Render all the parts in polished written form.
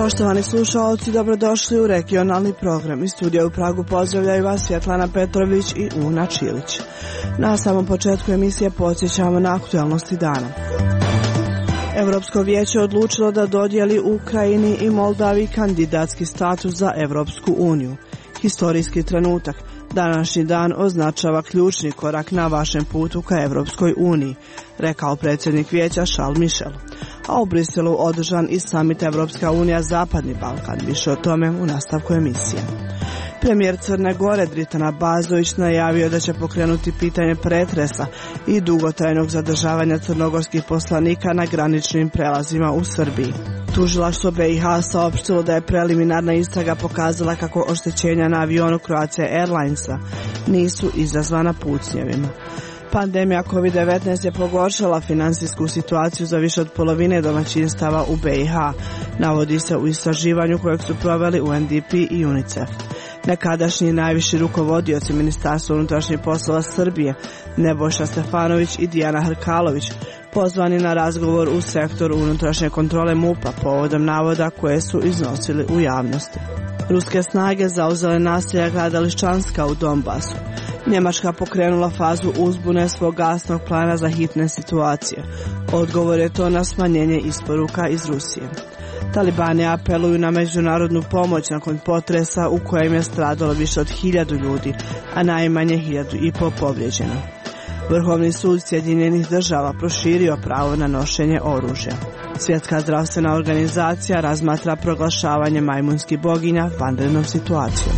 Poštovani slušaoci, dobrodošli u regionalni program. Iz studija u Pragu pozdravljaju vas Svjetlana Petrović i Una Čilić. Na samom početku emisije podsjećamo na aktualnosti dana. Europsko vijeće odlučilo da dodijeli Ukrajini i Moldavi kandidatski status za Europsku uniju. Historijski trenutak. Današnji dan označava ključni korak na vašem putu ka Europskoj uniji, rekao predsjednik vijeća Charles Michel. A u Briselu održan i summit Europska unija Zapadni Balkan. Više o tome u nastavku emisije. Premijer Crne Gore Dritan Bazović najavio da će pokrenuti pitanje pretresa i dugotrajnog zadržavanja crnogorskih poslanika na graničnim prelazima u Srbiji. Tužilaštvo BiH saopštilo da je preliminarna istraga pokazala kako oštećenja na avionu Croatia Airlinesa nisu izazvana pucnjevima. Pandemija COVID-19 je pogoršala finansijsku situaciju za više od polovine domaćinstava u BiH, navodi se u istraživanju kojeg su proveli UNDP i UNICEF. Nekadašnji najviši rukovodioci Ministarstva unutrašnjih poslova Srbije, Nebojša Stefanović i Dijana Hrkalović, pozvani na razgovor u sektoru unutrašnje kontrole MUP-a povodom navoda koje su iznosili u javnosti. Ruske snage zauzele naselja grada Liščanska u Donbasu. Njemačka pokrenula fazu uzbune svog gasnog plana za hitne situacije. Odgovor je to na smanjenje isporuka iz Rusije. Talibani apeluju na međunarodnu pomoć nakon potresa u kojem je stradalo više od 1000 ljudi, a najmanje 1500 povrijeđeno. Vrhovni sud Sjedinjenih država proširio pravo na nošenje oružja. Svjetska zdravstvena organizacija razmatra proglašavanje majmunskih boginja vanrednom situacijom.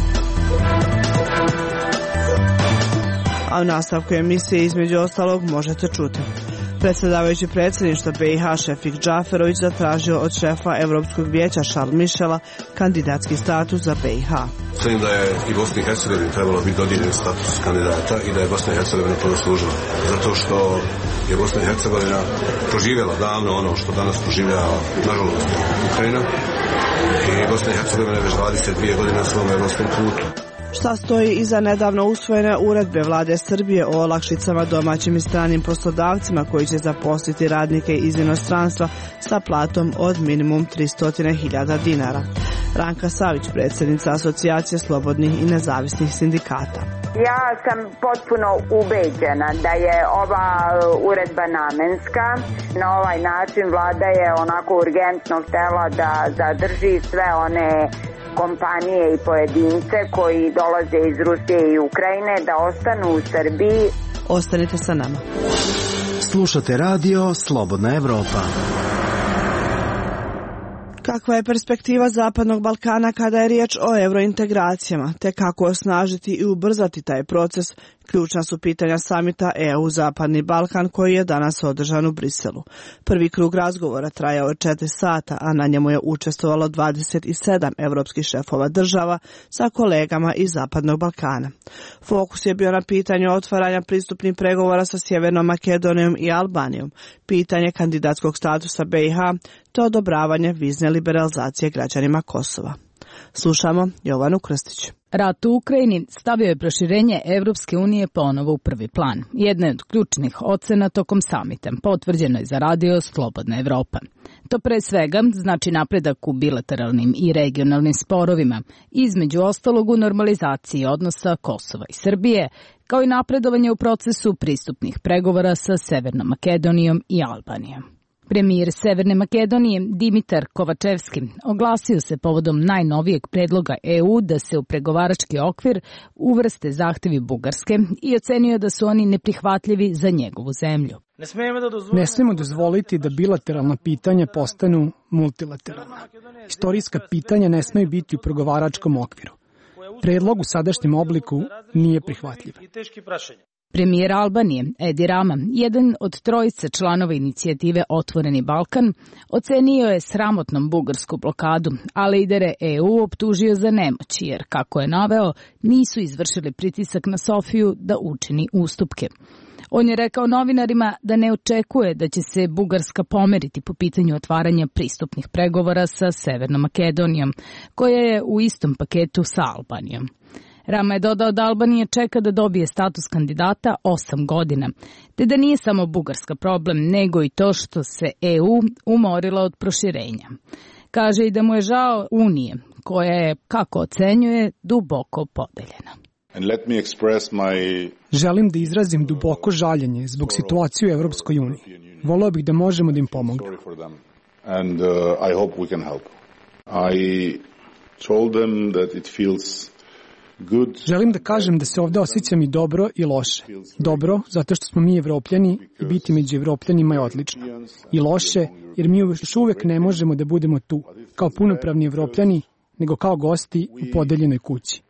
A u nastavku emisije između ostalog možete čuti. Predsjedavajući predsjedništva BiH Šefik Džaferović zatražio od šefa Europskog vijeća Charles Michela kandidatski status za BiH. Mislim da je i Bosni i Hercegovini trebalo biti dodijeljen status kandidata i da je Bosna i Hercegovina to zaslužila. Zato što je Bosna i Hercegovina proživjela davno ono što danas proživljava nažalost Ukrajina i Bosna i Hercegovina je već 22 godine na svom europskom putu. Šta stoji iza nedavno usvojene uredbe vlade Srbije o olakšicama domaćim i stranim poslodavcima koji će zaposliti radnike iz inostranstva sa platom od minimum 300.000 dinara. Ranka Savić, predsjednica Asocijacije slobodnih i nezavisnih sindikata. Ja sam potpuno ubeđena da je ova uredba namenska. Na ovaj način vlada je onako urgentno htjela da zadrži sve one kompanije i pojedince koji dolaze iz Rusije i Ukrajine da ostanu u Srbiji. Ostanite sa nama. Slušate radio Slobodna Evropa. Kakva je perspektiva Zapadnog Balkana kada je riječ o eurointegracijama, te kako osnažiti i ubrzati taj proces, ključna su pitanja samita EU Zapadni Balkan koji je danas održan u Briselu. Prvi krug razgovora trajao je 4 sata, a na njemu je učestvovalo 27 europskih šefova država sa kolegama iz Zapadnog Balkana. Fokus je bio na pitanju otvaranja pristupnih pregovora sa Sjevernom Makedonijom i Albanijom, pitanje kandidatskog statusa BiH, te odobravanje vizne liberalizacije građanima Kosova. Slušamo Jovanu Krstić. Rat u Ukrajini stavio je proširenje Evropske unije ponovo u prvi plan. Jedna je od ključnih ocena tokom samita, potvrđeno je za radio Slobodna Evropa. To pre svega znači napredak u bilateralnim i regionalnim sporovima, između ostalog u normalizaciji odnosa Kosova i Srbije, kao i napredovanje u procesu pristupnih pregovora sa Severnom Makedonijom i Albanijom. Premijer Severne Makedonije Dimitar Kovačevski oglasio se povodom najnovijeg predloga EU da se u pregovarački okvir uvrste zahtjevi Bugarske i ocenio da su oni neprihvatljivi za njegovu zemlju. Ne smijemo dozvoliti da bilateralna pitanja postanu multilateralna. Istorijska pitanja ne smiju biti u pregovaračkom okviru. Predlog u sadašnjem obliku nije prihvatljiv. Premijer Albanije, Edi Rama, jedan od trojice članova inicijative Otvoreni Balkan, ocenio je sramotnom bugarsku blokadu, a lidere EU optužio za nemoć, jer, kako je naveo, nisu izvršili pritisak na Sofiju da učini ustupke. On je rekao novinarima da ne očekuje da će se Bugarska pomeriti po pitanju otvaranja pristupnih pregovora sa Severnom Makedonijom, koja je u istom paketu sa Albanijom. Rama je dodao da Albanija čeka da dobije status kandidata 8 godina, te da nije samo Bugarska problem, nego i to što se EU umorila od proširenja. Kaže i da mu je žao Unije, koja je, kako ocenjuje, duboko podeljena. Želim da izrazim duboko žaljenje zbog situacije u Evropskoj uniji. Voleo bih da možemo da im pomognemo. Želim da kažem da se ovde osjećam i dobro i loše. Dobro, zato što smo mi Evropljani i biti među Evropljanima je odlično. I loše, jer mi još uvek ne možemo da budemo tu, kao punopravni Evropljani, nego kao gosti u podeljenoj kući.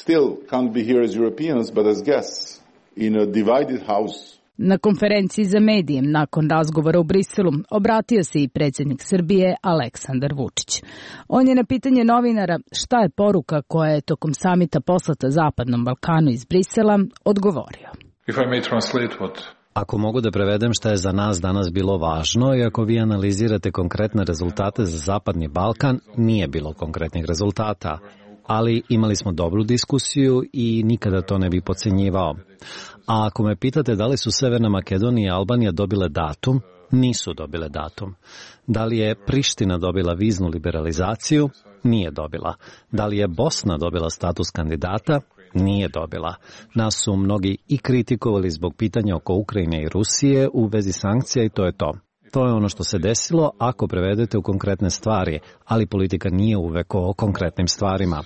Na konferenciji za medije nakon razgovora u Briselu obratio se i predsjednik Srbije Aleksandar Vučić. On je na pitanje novinara šta je poruka koja je tokom samita poslata Zapadnom Balkanu iz Brisela odgovorio. Ako mogu da prevedem šta je za nas danas bilo važno i ako vi analizirate konkretne rezultate za Zapadni Balkan, nije bilo konkretnih rezultata, ali imali smo dobru diskusiju i nikada to ne bi podcenjivao. A ako me pitate da li su Severna Makedonija i Albanija dobile datum, nisu dobile datum. Da li je Priština dobila viznu liberalizaciju? Nije dobila. Da li je Bosna dobila status kandidata? Nije dobila. Nas su mnogi i kritikovali zbog pitanja oko Ukrajine i Rusije u vezi sankcija i to je to. To je ono što se desilo ako prevedete u konkretne stvari, ali politika nije uvek o konkretnim stvarima.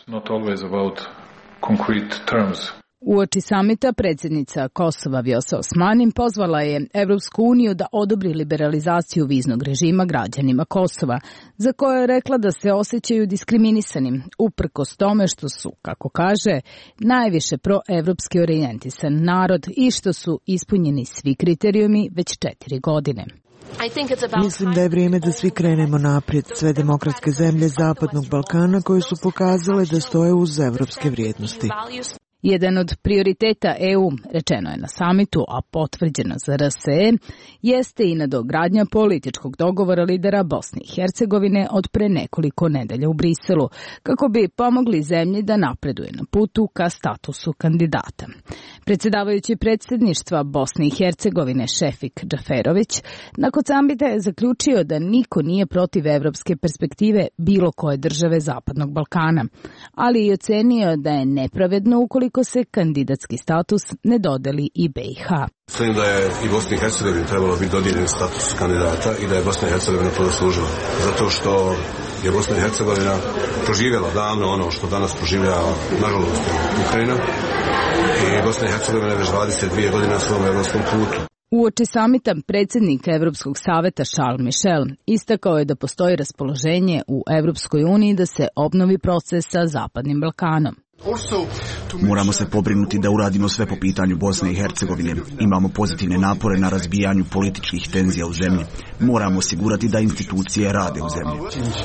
Uoči samita predsjednica Kosova Vjosa Osmani pozvala je Evropsku uniju da odobri liberalizaciju viznog režima građanima Kosova, za koje je rekla da se osjećaju diskriminisanim, uprkos tome što su, kako kaže, najviše proevropski orijentisan narod i što su ispunjeni svi kriterijumi već 4 godine. Mislim da je vrijeme da svi krenemo naprijed, sve demokratske zemlje Zapadnog Balkana koje su pokazale da stoje uz evropske vrijednosti. Jedan od prioriteta EU, rečeno je na samitu, a potvrđeno za RSE, jeste i nadogradnja političkog dogovora lidera Bosne i Hercegovine od pre nekoliko nedelja u Briselu, kako bi pomogli zemlji da napreduje na putu ka statusu kandidata. Predsjedavajući predsjedništva Bosne i Hercegovine Šefik Džaferović nakon samita je zaključio da niko nije protiv evropske perspektive bilo koje države Zapadnog Balkana, ali i ocenio da je nepravedno ukoliko se kandidatski status ne dodeli i BiH. Mislim da je i Bosni i Hercegovini trebalo biti dodijeljen status kandidata i da je Bosna i Hercegovina to zaslužila. Zato što je Bosna i Hercegovina proživjela davno ono što danas proživljava, nažalost, Ukrajina. I Bosna i Hercegovina je već 22 godine na svom evropskom putu. Uoči samita predsjednik Evropskog saveta Charles Michel istakao je da postoji raspoloženje u Evropskoj uniji da se obnovi proces sa Zapadnim Balkanom. Moramo se pobrinuti da uradimo sve po pitanju Bosne i Hercegovine. Imamo pozitivne napore na razbijanju političkih tenzija u zemlji. Moramo osigurati da institucije rade u zemlji.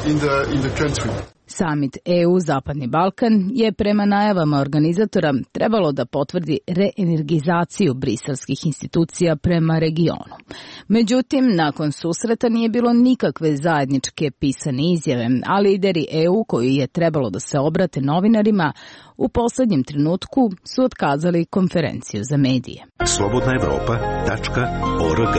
Samit EU Zapadni Balkan je prema najavama organizatora trebalo da potvrdi reenergizaciju briselskih institucija prema regionu. Međutim, nakon susreta nije bilo nikakve zajedničke pisane izjave, a lideri EU koji je trebalo da se obrate novinarima u poslednjem trenutku su otkazali konferenciju za medije. slobodnaevropa.org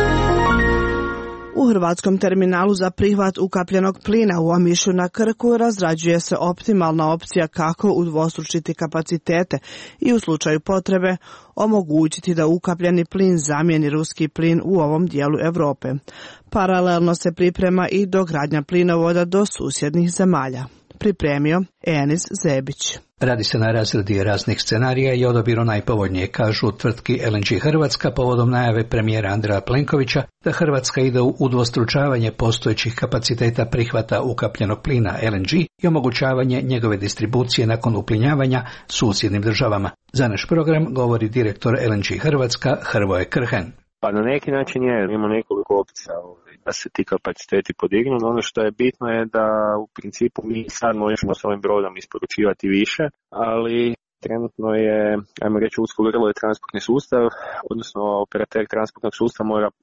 U hrvatskom terminalu za prihvat ukapljenog plina u Omišu na Krku razrađuje se optimalna opcija kako udvostručiti kapacitete i u slučaju potrebe omogućiti da ukapljeni plin zamijeni ruski plin u ovom dijelu Europe. Paralelno se priprema i dogradnja plinovoda do susjednih zemalja. Pripremio Enis Zebić. Radi se na razradi raznih scenarija i odabiru najpovoljnije, kažu tvrtki LNG Hrvatska povodom najave premijera Andreja Plenkovića da Hrvatska ide u udvostručavanje postojećih kapaciteta prihvata ukapljenog plina LNG i omogućavanje njegove distribucije nakon uplinjavanja susjednim državama. Za naš program govori direktor LNG Hrvatska Hrvoje Krhen. Pa na neki način imamo nekoliko opcija da se ti kapaciteti podignu. Ono što je bitno je da u principu mi sad možemo s ovim brodom isporučivati više, ali trenutno je, ajmo reći, usko grlo je transportni sustav, odnosno operater transportnog sustava mora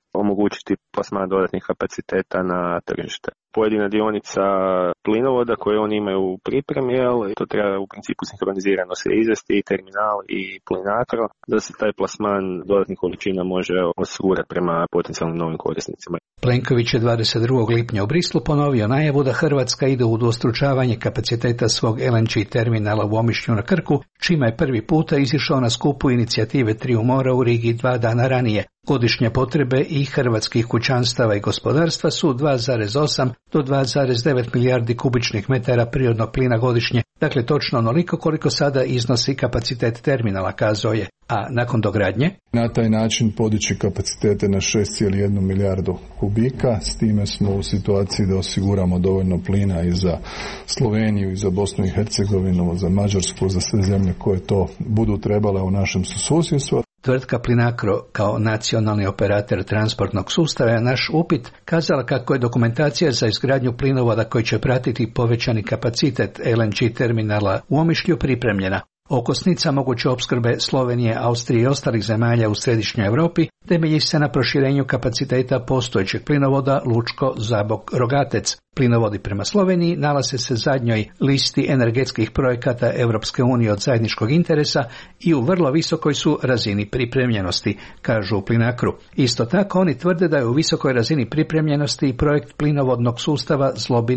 omogućiti plasman dodatnih kapaciteta na tržište. Pojedina dionica plinovoda koje oni imaju u pripremi, to treba u principu sinhronizirano se izvesti i terminal i Plinacro, da se taj plasman dodatnih količina može osigurati prema potencijalnim novim korisnicima. Plenković je 22. lipnja u Brislu ponovio najavu da Hrvatska ide u udvostručavanje kapaciteta svog LNG terminala u Omišlju na Krku, čime je prvi puta izišao na skupu inicijative Triju mora u Rigi 2 dana ranije. Godišnje potrebe i hrvatskih kućanstava i gospodarstva su 2,8 do 2,9 milijardi kubičnih metara prirodnog plina godišnje, dakle točno onoliko koliko sada iznosi kapacitet terminala, kazao je. A nakon dogradnje? Na taj način podići kapacitete na 6,1 milijardu kubika, s time smo u situaciji da osiguramo dovoljno plina i za Sloveniju, i za Bosnu i Hercegovinu, za Mađarsku, za sve zemlje koje to budu trebale u našem susjedstvu. Tvrtka Plinacro kao nacionalni operator transportnog sustava je naš upit kazala kako je dokumentacija za izgradnju plinovoda koji će pratiti povećani kapacitet LNG terminala u Omišlju pripremljena. Okosnica moguće opskrbe Slovenije, Austrije i ostalih zemalja u središnjoj Europi temelji se na proširenju kapaciteta postojećeg plinovoda Lučko-Zabok-Rogatec. Plinovodi prema Sloveniji nalaze se zadnjoj listi energetskih projekata Europske unije od zajedničkog interesa i u vrlo visokoj su razini pripremljenosti, kažu u Plinacru. Isto tako oni tvrde da je u visokoj razini pripremljenosti i projekt plinovodnog sustava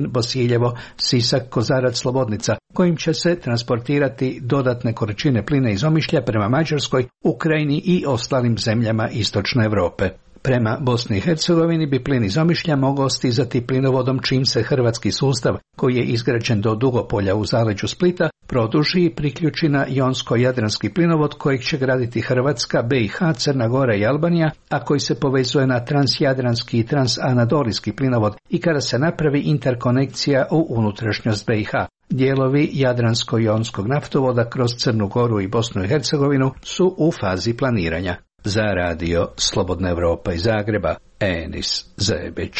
Zlobin-Bosiljevo-Sisak-Kozarac-Slobodnica, kojim će se transportirati dodatne količine plina iz Omišlja prema Mađarskoj, Ukrajini i ostalim zemljama istočne Europe. Prema Bosni i Hercegovini bi plin iz Omišlja mogao stizati plinovodom čim se hrvatski sustav, koji je izgrađen do Dugopolja u zaleđu Splita, produži i priključi na Jonsko-Jadranski plinovod kojeg će graditi Hrvatska, BiH, Crna Gora i Albanija, a koji se povezuje na transjadranski i transanadolijski plinovod i kada se napravi interkonekcija u unutrašnjost BiH. Dijelovi Jadransko-Jonskog naftovoda kroz Crnu Goru i Bosnu i Hercegovinu su u fazi planiranja. Za radio Slobodna Evropa iz Zagreba, Enis Zebić.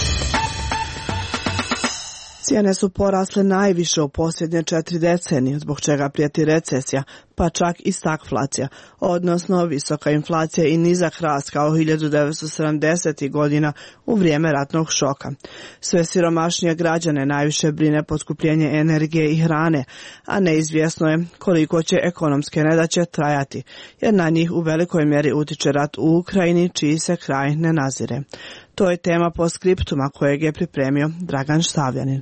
Cijene su porasle najviše u posljednje 4 decenije, zbog čega prijeti recesija, pa čak i stagflacija, odnosno visoka inflacija i nizak rast kao 1970. godina u vrijeme ratnog šoka. Sve siromašnije građane najviše brine poskupljenje energije i hrane, a neizvjesno je koliko će ekonomske nedaće trajati, jer na njih u velikoj mjeri utiče rat u Ukrajini, čiji se kraj ne nazire. To je tema postskriptuma kojeg je pripremio Dragan Štavljanin.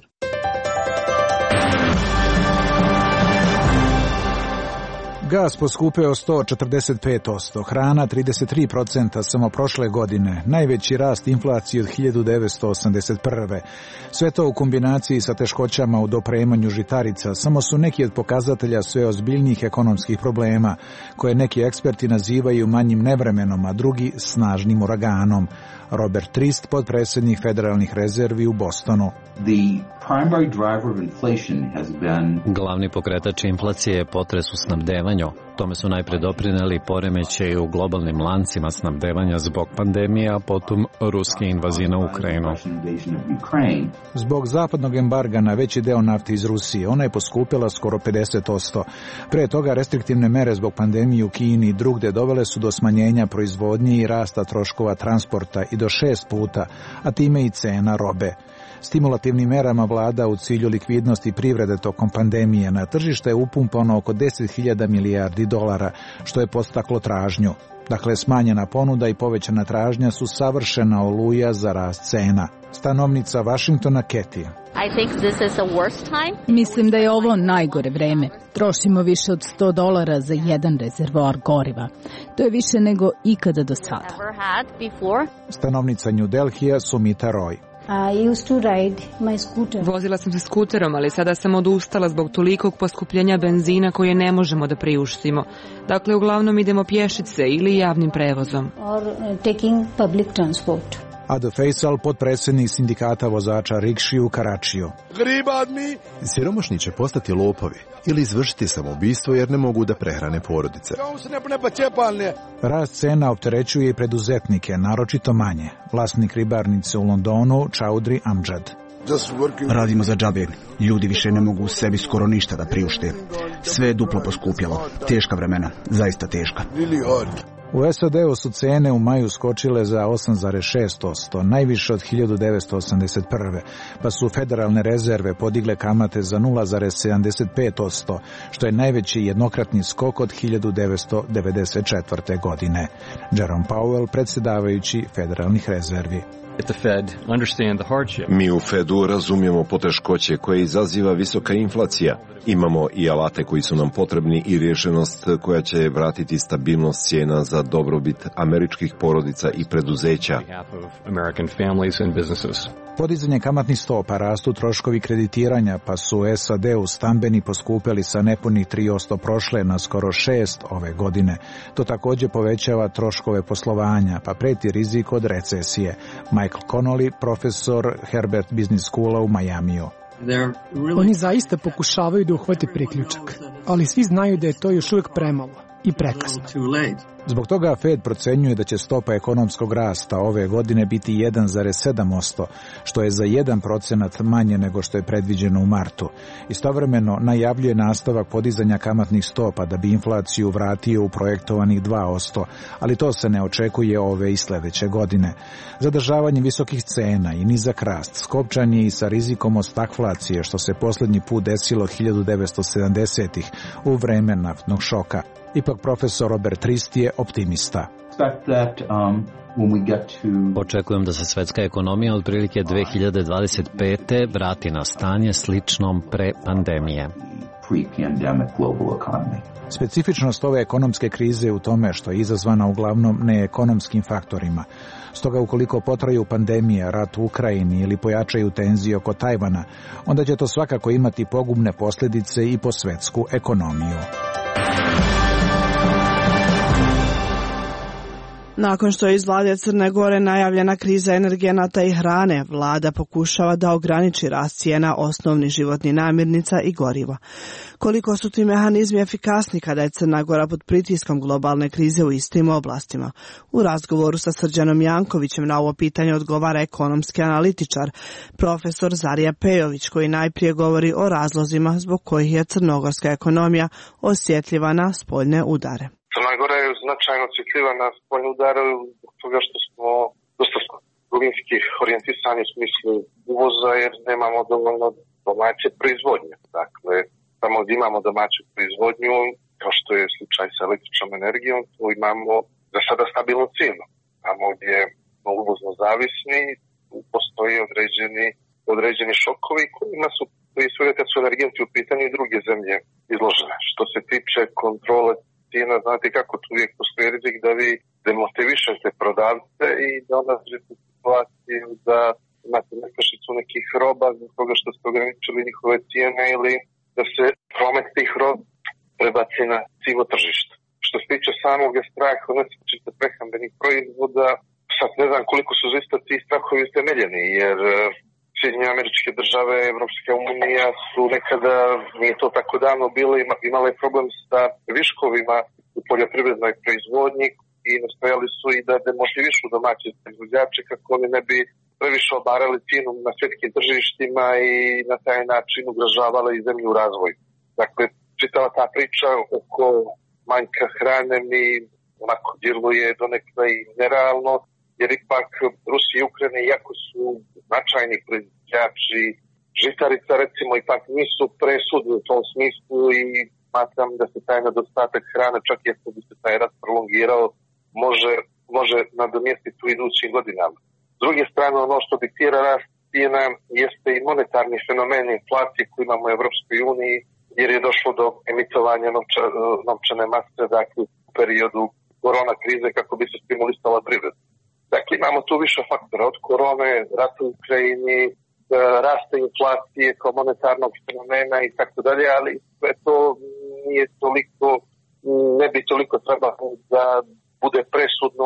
Gas poskupeo 145%, hrana 33% samo prošle godine, najveći rast inflacije od 1981. Sve to u kombinaciji sa teškoćama u dopremanju žitarica samo su neki od pokazatelja sve ozbiljnijih ekonomskih problema, koje neki eksperti nazivaju manjim nevremenom, a drugi snažnim uraganom. Robert Trist, potpredsjednik Federalnih rezervi u Bostonu. Glavni pokretač inflacije je potres u snabdevanju. Tome su najpre doprineli poremećaji u globalnim lancima snabdevanja zbog pandemije, a potom ruske invazije na Ukrajinu. Zbog zapadnog embarga na veći deo nafte iz Rusije, ona je poskupila skoro 50%. Pre toga restriktivne mere zbog pandemije u Kini i drugde dovele su do smanjenja proizvodnje i rasta troškova transporta i do 6 puta, a time i cena robe. Stimulativnim merama vlada u cilju likvidnosti privrede tokom pandemije na tržište je upumpano oko 10.000 milijardi dolara, što je podstaklo tražnju. Dakle, smanjena ponuda i povećana tražnja su savršena oluja za rast cena. Stanovnica Vašingtona Kathy. Mislim da je ovo najgore vreme. Trošimo više od $100 za jedan rezervoar goriva. To je više nego ikada do sada. Stanovnica New Delhija Sumita Roy. Vozila sam se skuterom, ali sada sam odustala zbog tolikog poskupljenja benzina koje ne možemo da priuštimo. Dakle, uglavnom idemo pješice ili javnim prevozom. Ado Faisal, potpredsjednik sindikata vozača rikši u Karačiju. Siromašni će postati lopovi ili izvršiti samoubistvo jer ne mogu da prehrane porodice. Rast cena opterećuje i preduzetnike, naročito manje. Vlasnik ribarnice u Londonu, Chaudhry Amjad. Radimo za džabe. Ljudi više ne mogu sebi skoro ništa da priušte. Sve je duplo poskupjelo. Teška vremena, zaista teška. U SAD-u su cene u maju skočile za 8,6%, najviše od 1981. pa su federalne rezerve podigle kamate za 0,75%, što je najveći jednokratni skok od 1994. godine. Jerome Powell, predsjedavajući federalnih rezervi. Mi u Fedu razumijemo poteškoće koje izaziva visoka inflacija. Imamo i alate koji su nam potrebni i rješenost koja će vratiti stabilnost cijena za dobrobit američkih porodica i preduzeća. Podizanje kamatnih stopa, rastu troškovi kreditiranja, pa su u SAD-u stambeni poskupeli sa nepunih 3% prošle na skoro 6% ove godine. To također povećava troškove poslovanja, pa preti rizik od recesije. Michael Connolly, profesor Herbert Business Schoola u Majamiju. Oni zaista pokušavaju da uhvate priključak, ali svi znaju da je to još uvijek premalo i prekasno. Zbog toga Fed procenjuje da će stopa ekonomskog rasta ove godine biti 1,7%, što je za 1% manje nego što je predviđeno u martu. Istovremeno najavljuje nastavak podizanja kamatnih stopa da bi inflaciju vratio u projektovanih 2%, ali to se ne očekuje ove i sljedeće godine. Zadržavanje visokih cena i nizak rast skopčan je i sa rizikom od stagflacije, što se posljednji put desilo 1970-ih u vreme naftnog šoka. Ipak profesor Robert Trist je optimista. Očekujem da se svetska ekonomija otprilike 2025. vrati na stanje sličnom pre pandemije. Specifičnost ove ekonomske krize je u tome što je izazvana uglavnom neekonomskim faktorima. Stoga ukoliko potraju pandemija, rat u Ukrajini ili pojačaju tenzije oko Tajvana, onda će to svakako imati pogubne posljedice i po svetsku ekonomiju. Nakon što je iz vlade Crne Gore najavljena kriza energenata i hrane, vlada pokušava da ograniči rast cijena osnovnih životnih namirnica i goriva. Koliko su ti mehanizmi efikasni kada je Crna Gora pod pritiskom globalne krize u istim oblastima? U razgovoru sa Srđanom Jankovićem na ovo pitanje odgovara ekonomski analitičar, profesor Zarija Pejović, koji najprije govori o razlozima zbog kojih je crnogorska ekonomija osjetljiva na spoljne udare. Crna Gora je značajno osjetljiva na spoljne udare zbog toga što smo dosta trgovinski orijentisani u smislu uvoza jer nemamo dovoljno domaće proizvodnje. Dakle, tamo gdje imamo domaću proizvodnju, kao što je slučaj sa električnom energijom, tu imamo za sada stabilnu cijenu. Tamo gdje smo uvozno zavisni, postoji određeni šokovi kojima su, prije svega kad su energenti u pitanju i druge zemlje izložene. Što se tiče kontrole cijena, znate kako tu uvijek postoji rizik da vi demotivišete prodavce i da onda dođete u situaciju da imate nestašicu nekih roba zbog toga što ste ograničili njihove cijene ili da se promet tih roba prebaci na sivo tržište. Što se tiče samog straha od nestašice prehrambenih proizvoda, sad ne znam koliko su zaista ti strahovi utemeljeni, jer Sjedinjene Američke Države, Evropska unija su nekada, nije to tako davno bilo, imale problem sa viškovima u poljoprivrednoj proizvodnji i nastojali su i da demotivišu domaće proizvođače kako oni ne bi previše obarali cijenu na svjetskim tržištima i na taj način ugrožavali zemlju u razvoju. Dakle, čitava ta priča oko manjka hrane mi onako djeluje donekle i nerealno, jer ipak Rusija i Ukrajina, iako su značajni proizvođači žitarica, recimo, ipak nisu presudni u tom smislu i smatram da se taj nedostatak hrane, čak i ako bi se taj rat prolongirao, može nadomjestiti u idućim godinama. S druge strane, ono što diktira rast cijena jeste i monetarni fenomen inflacije koji imamo u Evropskoj uniji, jer je došlo do emitovanja novčane mase, dakle, u periodu korona krize kako bi se stimulisala privreda. Dakle, imamo tu više faktora od korone, rata u Ukrajini, raste inflacije kao monetarnog fenomena i tako dalje, ali sve to nije toliko, ne bi toliko trebalo da bude presudno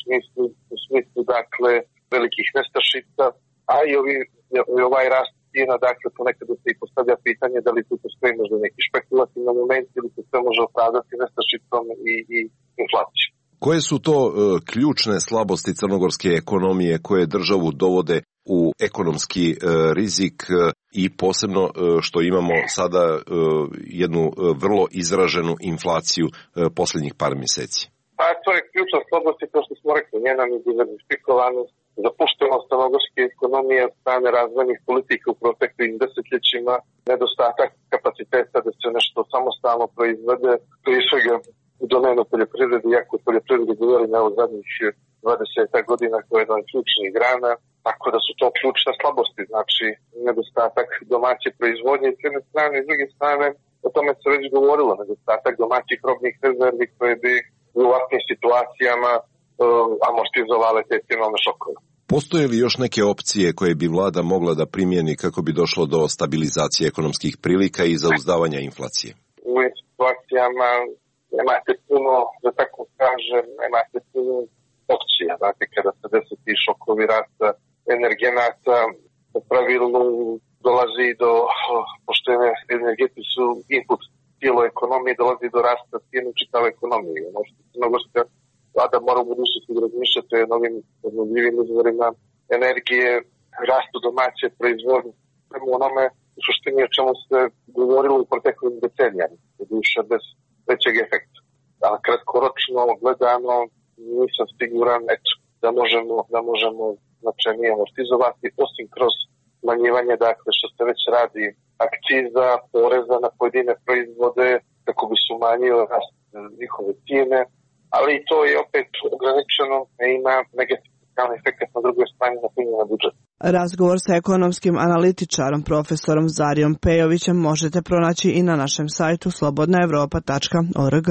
u smislu dakle velikih nestašica, a i ovaj rast cijena, dakle ponekad se i postavlja pitanje da li tu postoji možda neki špekulativni moment ili se sve može opravdati nestašicom i inflacijom. Koje su to ključne slabosti crnogorske ekonomije koje državu dovode u ekonomski rizik i posebno što imamo sada jednu vrlo izraženu inflaciju posljednjih par mjeseci? Pa to je ključna slabost i kao što smo rekli, njena diversifikovanost, zapuštenost crnogorske ekonomije od strane razvojnih politika u proteklim desetljećima, nedostatak kapaciteta da se nešto samostalno proizvede, prije svega u domenu poljoprivrede, iako o poljoprivredi govorimo o zadnjih 20 godina koja je jedna od ključnih grana, tako da su to ključne slabosti, znači nedostatak domaće proizvodnje s jedne strane i s druge strane, o tome se već govorilo, nedostatak domaćih robnih rezervi koje bi u ovakvim situacijama amortizovale te cjenovne šokove. Postoje li još neke opcije koje bi vlada mogla da primjeni kako bi došlo do stabilizacije ekonomskih prilika i zauzdavanja inflacije? U ovim situacijama nemate puno, da tako kažem, nemate puno opcija. Znate, kada se desi ti šokovi rasta energenata, u pravilu dolazi do, pošto energeti su input cijelo ekonomije, dolazi do rasta cijene u čitavoj ekonomiji. Možete crnogorska vlada mora u budućnosti razmišljati o novim obnovljivim izvorima energije, rastu domaće proizvodnje, prema onome u suštini o čemu se govorilo u proteklim decenijama, više bez većeg efekta. Ali kratkoročno gledano nisam siguran da možemo značajnije amortizovati, osim kroz smanjivanje, dakle, što se već radi akciza, poreza na pojedine proizvode, kako bi se umanjio rast njihove cijene, ali to je opet ograničeno i ima negativan efekt na drugoj strani na punjenje budžeta. Razgovor sa ekonomskim analitičarom profesorom Zarijom Pejovićem možete pronaći i na našem sajtu slobodnaevropa.org.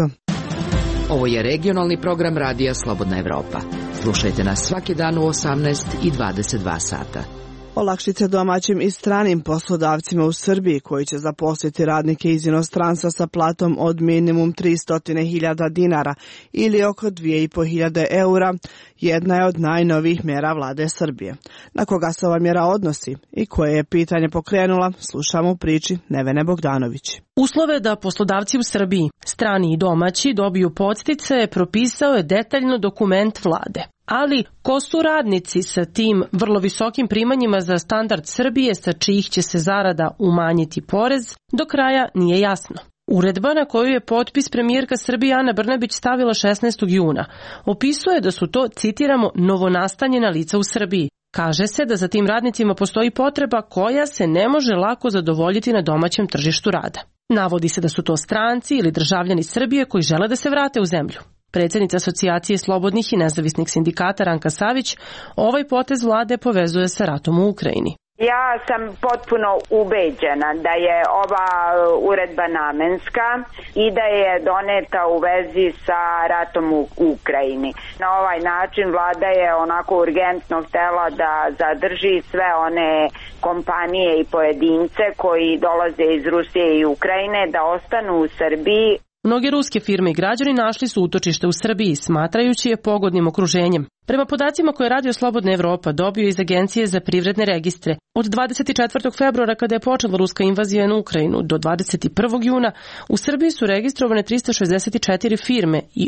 Ovo je regionalni program radija Slobodna Evropa. Slušajte nas svaki dan u 18 i 22 sata. Olakšice domaćim i stranim poslodavcima u Srbiji koji će zaposliti radnike iz inostranstva sa platom od minimum 300.000 dinara ili oko 2.500 eura jedna je od najnovijih mjera vlade Srbije. Na koga se ova mjera odnosi i koje je pitanje pokrenula, slušamo u priči Nevene Bogdanović. Uslove da poslodavci u Srbiji, strani i domaći, dobiju podsticaje propisao je detaljno dokument vlade. Ali ko su radnici sa tim vrlo visokim primanjima za standard Srbije sa čijih će se zarada umanjiti porez, do kraja nije jasno. Uredba na koju je potpis premijerka Srbije Ana Brnabić stavila 16. juna opisuje da su to, citiramo, novonastanjena lica u Srbiji. Kaže se da za tim radnicima postoji potreba koja se ne može lako zadovoljiti na domaćem tržištu rada. Navodi se da su to stranci ili državljani Srbije koji žele da se vrate u zemlju. Predsjednica Asocijacije slobodnih i nezavisnih sindikata Ranka Savić ovaj potez vlade povezuje sa ratom u Ukrajini. Ja sam potpuno ubeđena da je ova uredba namenska i da je doneta u vezi sa ratom u Ukrajini. Na ovaj način vlada je onako urgentno htela da zadrži sve one kompanije i pojedince koji dolaze iz Rusije i Ukrajine da ostanu u Srbiji. Mnoge ruske firme i građani našli su utočište u Srbiji, smatrajući je pogodnim okruženjem. Prema podacima koje je Radio Slobodna Evropa dobio iz Agencije za privredne registre, od 24. februara kada je počela ruska invazija na Ukrajinu do 21. juna, u Srbiji su registrovane 364 firme i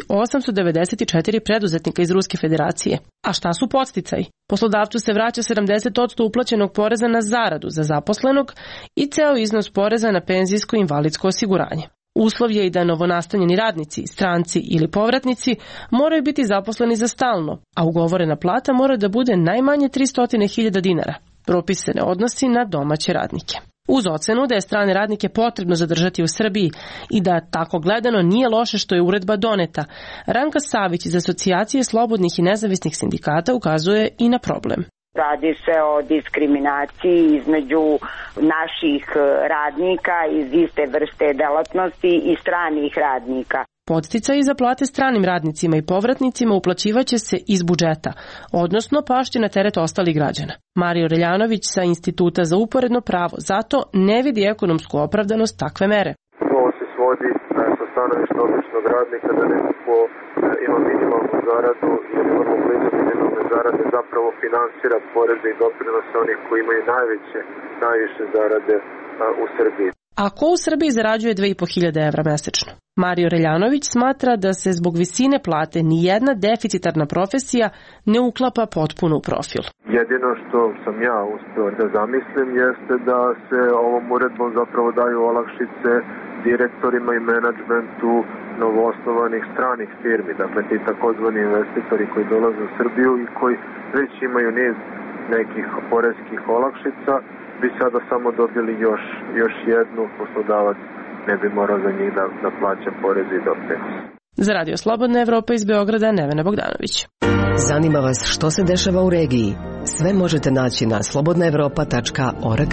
894 preduzetnika iz Ruske federacije. A šta su podsticaji? Poslodavcu se vraća 70% uplaćenog poreza na zaradu za zaposlenog i ceo iznos poreza na penzijsko i invalidsko osiguranje. Uslov je i da novonastanjeni radnici, stranci ili povratnici moraju biti zaposleni za stalno, a ugovorena plata mora da bude najmanje 300.000 dinara. Propis se ne odnosi na domaće radnike. Uz ocenu da je strane radnike potrebno zadržati u Srbiji i da tako gledano nije loše što je uredba doneta, Ranka Savić iz Asocijacije slobodnih i nezavisnih sindikata ukazuje i na problem. Radi se o diskriminaciji između naših radnika iz iste vrste delatnosti i stranih radnika. Podsticaji za plate stranim radnicima i povratnicima uplaćivaće se iz budžeta, odnosno pašće na teret ostalih građana. Mario Reljanović sa Instituta za uporedno pravo zato ne vidi ekonomsku opravdanost takve mere. Ovo se svodi sa stanovišta običnog radnika da neko ko ima minimalnu zaradu ili vrlo blizu minimalne zarade zapravo finansira poreze i doprinose onih koji imaju najviše zarade u Srbiji. A ko u Srbiji zarađuje 2.500 evra mesečno? Mario Reljanović smatra da se zbog visine plate nijedna deficitarna profesija ne uklapa potpuno u profil. Jedino što sam ja uspeo da zamislim jeste da se ovom uredbom zapravo daju olakšice direktorima i menadžmentu novoosnovanih stranih firmi, dakle ti takozvani investitori koji dolaze u Srbiju i koji već imaju niz nekih poreskih olakšica, bi sada samo dobili još jednu, poslodavac ne bi morao za njih da plaća porez i doprinos. Za Radio Slobodna Evropa iz Beograda, Nevena Bogdanović. Zanima vas što se dešava u regiji? Sve možete naći na slobodnaevropa.org.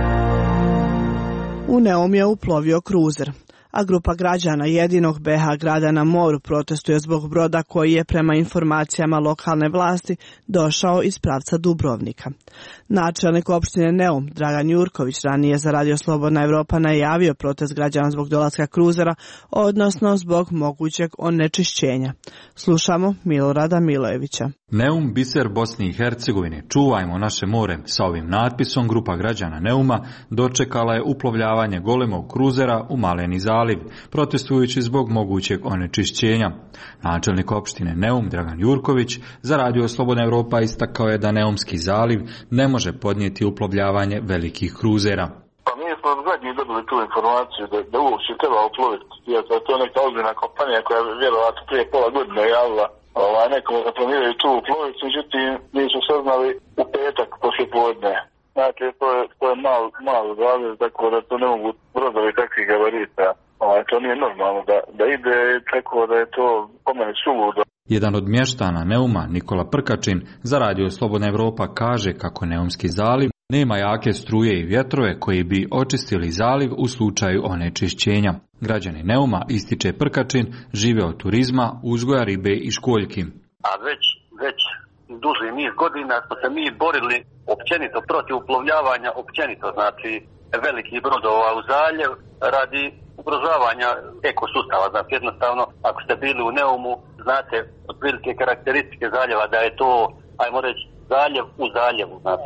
U Neum je uplovio kruzer, a grupa građana jedinog BH grada na moru protestuje zbog broda koji je prema informacijama lokalne vlasti došao iz pravca Dubrovnika. Načelnik opštine Neum, Dragan Jurković, ranije za Radio Slobodna Evropa najavio protest građana zbog dolaska kruzera, odnosno zbog mogućeg onečišćenja. Slušamo Milorada Milojevića. Neum, biser Bosne i Hercegovine, čuvajmo naše more. Sa ovim natpisom grupa građana Neuma dočekala je uplovljavanje golemog kruzera u Maleni zaliv, protestujući zbog mogućeg onečišćenja. Načelnik opštine Neum, Dragan Jurković, za Radio Slobodna Evropa istakao je da Neumski zaliv ne može podnijeti uplovljavanje velikih kruzera. Pa mi smo zadnji dobili tu informaciju da uopće treba uploviti. To je neka ozbiljna kompanija koja je vjerovatno prije pola godine javila nekoga da planiraju tu uploviti, međutim nisu saznali u petak poslije podne. Znači to je malo zaliv, tako da to ne mogu brodovi takvih gabarita. To nije normalno da ide, tako da je to po meni suludo. Jedan od mještana Neuma, Nikola Prkačin, za Radio Slobodna Evropa kaže kako Neumski zaliv nema jake struje i vjetrove koji bi očistili zaliv u slučaju onečišćenja. Građani Neuma, ističe Prkačin, žive od turizma, uzgoja ribe i školjki. A već duži niz godina smo se mi borili općenito protiv uplovljavanja, općenito, znači velikih brodova u zaljev radi ugrožavanja ekosustava. Znači jednostavno, ako ste bili u Neumu, znate otprilike karakteristike zaljeva da je to, ajmo reći, zaljev u zaljevu, znači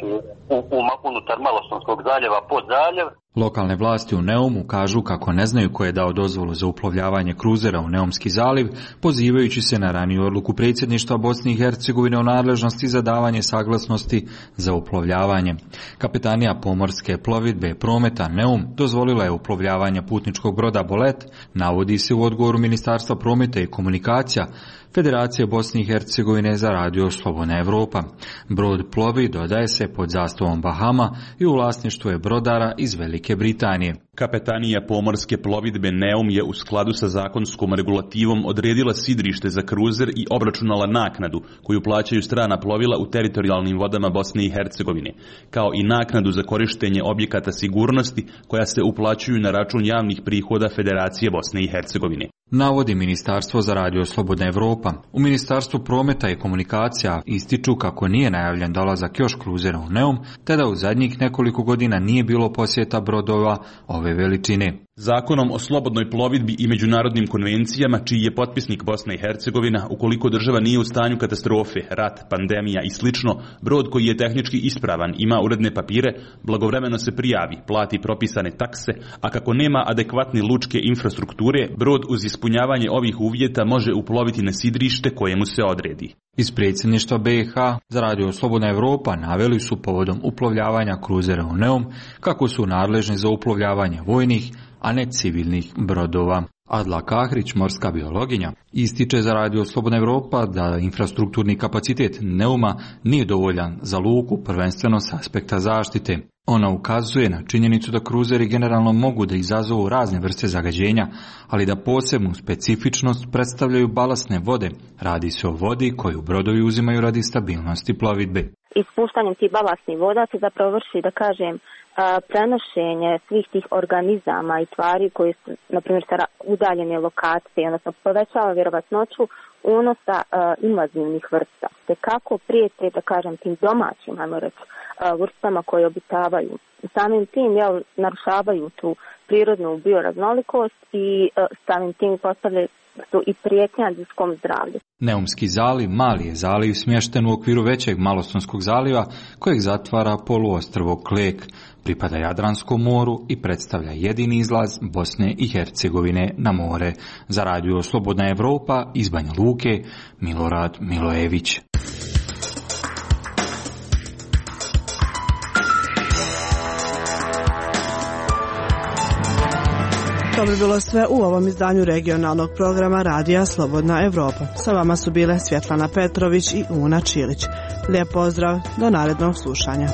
unutar Malostonskog zaljeva pod zaljev. Lokalne vlasti u Neumu kažu kako ne znaju ko je dao dozvolu za uplovljavanje kruzera u Neumski zaliv, pozivajući se na raniju odluku predsjedništva Bosne i Hercegovine o nadležnosti za davanje saglasnosti za uplovljavanje. Kapetanija pomorske plovidbe prometa Neum dozvolila je uplovljavanje putničkog broda Bolet, navodi se u odgovoru Ministarstva prometa i komunikacija Federacije Bosne i Hercegovine za Radio Slobodna Evropa. Brod plovi, dodaje se, pod zastavom Bahama i u vlasništvu je brodara iz Velike Britanije. Kapetanija pomorske plovidbe Neum je u skladu sa zakonskom regulativom odredila sidrište za kruzer i obračunala naknadu koju plaćaju strana plovila u teritorijalnim vodama Bosne i Hercegovine, kao i naknadu za korištenje objekata sigurnosti koja se uplaćuju na račun javnih prihoda Federacije Bosne i Hercegovine. Navodi Ministarstvo za Radio Slobodna Evropa. U Ministarstvu prometa i komunikacija ističu kako nije najavljen dolazak još kruzera u Neum, te da u zadnjih nekoliko godina nije bilo posjeta brodova ove veličine. Zakonom o slobodnoj plovidbi i međunarodnim konvencijama, čiji je potpisnik Bosna i Hercegovina, ukoliko država nije u stanju katastrofe, rat, pandemija i slično, brod koji je tehnički ispravan, ima uredne papire, blagovremeno se prijavi, plati propisane takse, a kako nema adekvatne lučke infrastrukture, brod uz ispunjavanje ovih uvjeta može uploviti na sidrište koje mu se odredi. Iz predsjedništva BiH za Radio Slobodna Evropa naveli su povodom uplovljavanja kruzera u Neum kako su nadležni za uplovljavanje vojnih, a ne civilnih brodova. Adla Kahrić, morska biologinja, ističe za Radio Slobodna Evropa da infrastrukturni kapacitet Neuma nije dovoljan za luku, prvenstveno s aspekta zaštite. Ona ukazuje na činjenicu da kruzeri generalno mogu da izazovu razne vrste zagađenja, ali da posebnu specifičnost predstavljaju balastne vode. Radi se o vodi koju brodovi uzimaju radi stabilnosti plovidbe. Ispuštanjem tih balastnih voda se zapravo vrši, da kažem, prenošenje svih tih organizama i tvari koji su, na primjer, sa udaljene lokacije, odnosno povećava vjerovatnoću unosa invazivnih vrsta. Te kako prijete, da kažem, tim domaćim, ajmo reći, vrstama koje obitavaju. Samim tim narušavaju tu prirodnu bioraznolikost i samim tim postavljaju su i prijetnja ljudskom zdravlju. Neumski zaliv mali je zaliv smješten u okviru većeg Malostonskog zaliva kojeg zatvara poluostrvo Klek. Pripada Jadranskom moru i predstavlja jedini izlaz Bosne i Hercegovine na more. Za Radio Slobodna Evropa iz Banja Luke, Milorad Milojević. To bi bilo sve u ovom izdanju regionalnog programa Radija Slobodna Evropa. Sa vama su bile Svjetlana Petrović i Una Čilić. Lijep pozdrav, do narednog slušanja.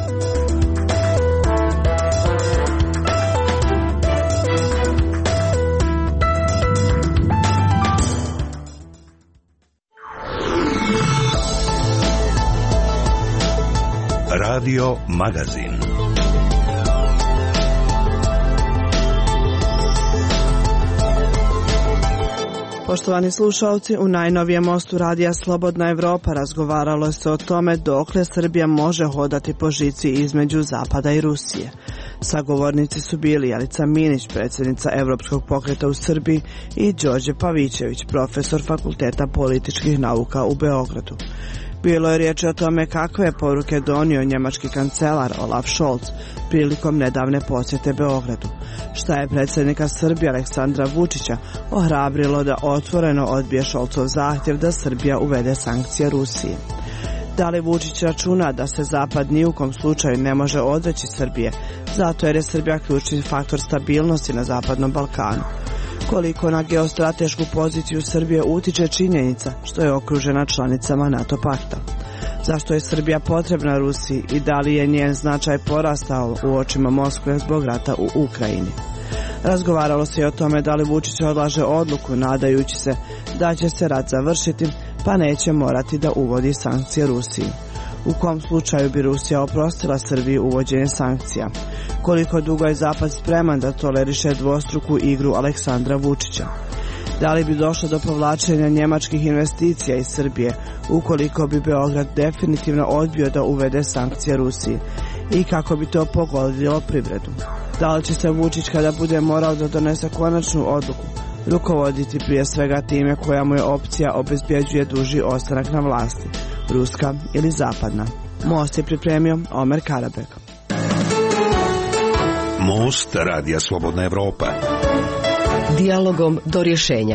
Radio Magazin. Poštovani slušalci, u najnovijem mostu Radija Slobodna Evropa razgovaralo se o tome dokle Srbija može hodati po žici između Zapada i Rusije. Sagovornici su bili Jelica Minić, predsjednica Evropskog pokreta u Srbiji, i Đorđe Pavićević, profesor Fakulteta političkih nauka u Beogradu. Bilo je riječ o tome kakve je poruke donio njemački kancelar Olaf Scholz prilikom nedavne posjete Beogradu. Šta je predsjednika Srbije Aleksandra Vučića ohrabrilo da otvoreno odbije Scholzov zahtjev da Srbija uvede sankcije Rusiji. Da li Vučić računa da se Zapad ni u kom slučaju ne može odreći Srbije, zato jer je Srbija ključni faktor stabilnosti na Zapadnom Balkanu? Koliko na geostratešku poziciju Srbije utiče činjenica što je okružena članicama NATO pakta? Zašto je Srbija potrebna Rusiji i da li je njen značaj porastao u očima Moskve zbog rata u Ukrajini? Razgovaralo se i o tome da li Vučić odlaže odluku nadajući se da će se rat završiti pa neće morati da uvodi sankcije Rusiji. U kom slučaju bi Rusija oprostila Srbiji uvođenje sankcija? Koliko dugo je Zapad spreman da toleriše dvostruku igru Aleksandra Vučića? Da li bi došlo do povlačenja njemačkih investicija iz Srbije ukoliko bi Beograd definitivno odbio da uvede sankcije Rusiji? I kako bi to pogodilo privredu? Da li će se Vučić, kada bude morao da donese konačnu odluku, rukovoditi prije svega time koja mu je opcija obezbjeđuje duži ostanak na vlasti, ruska ili zapadna? Most je pripremio Omer Karabek. Most Radija Slobodna Evropa. Dijalogom do rješenja.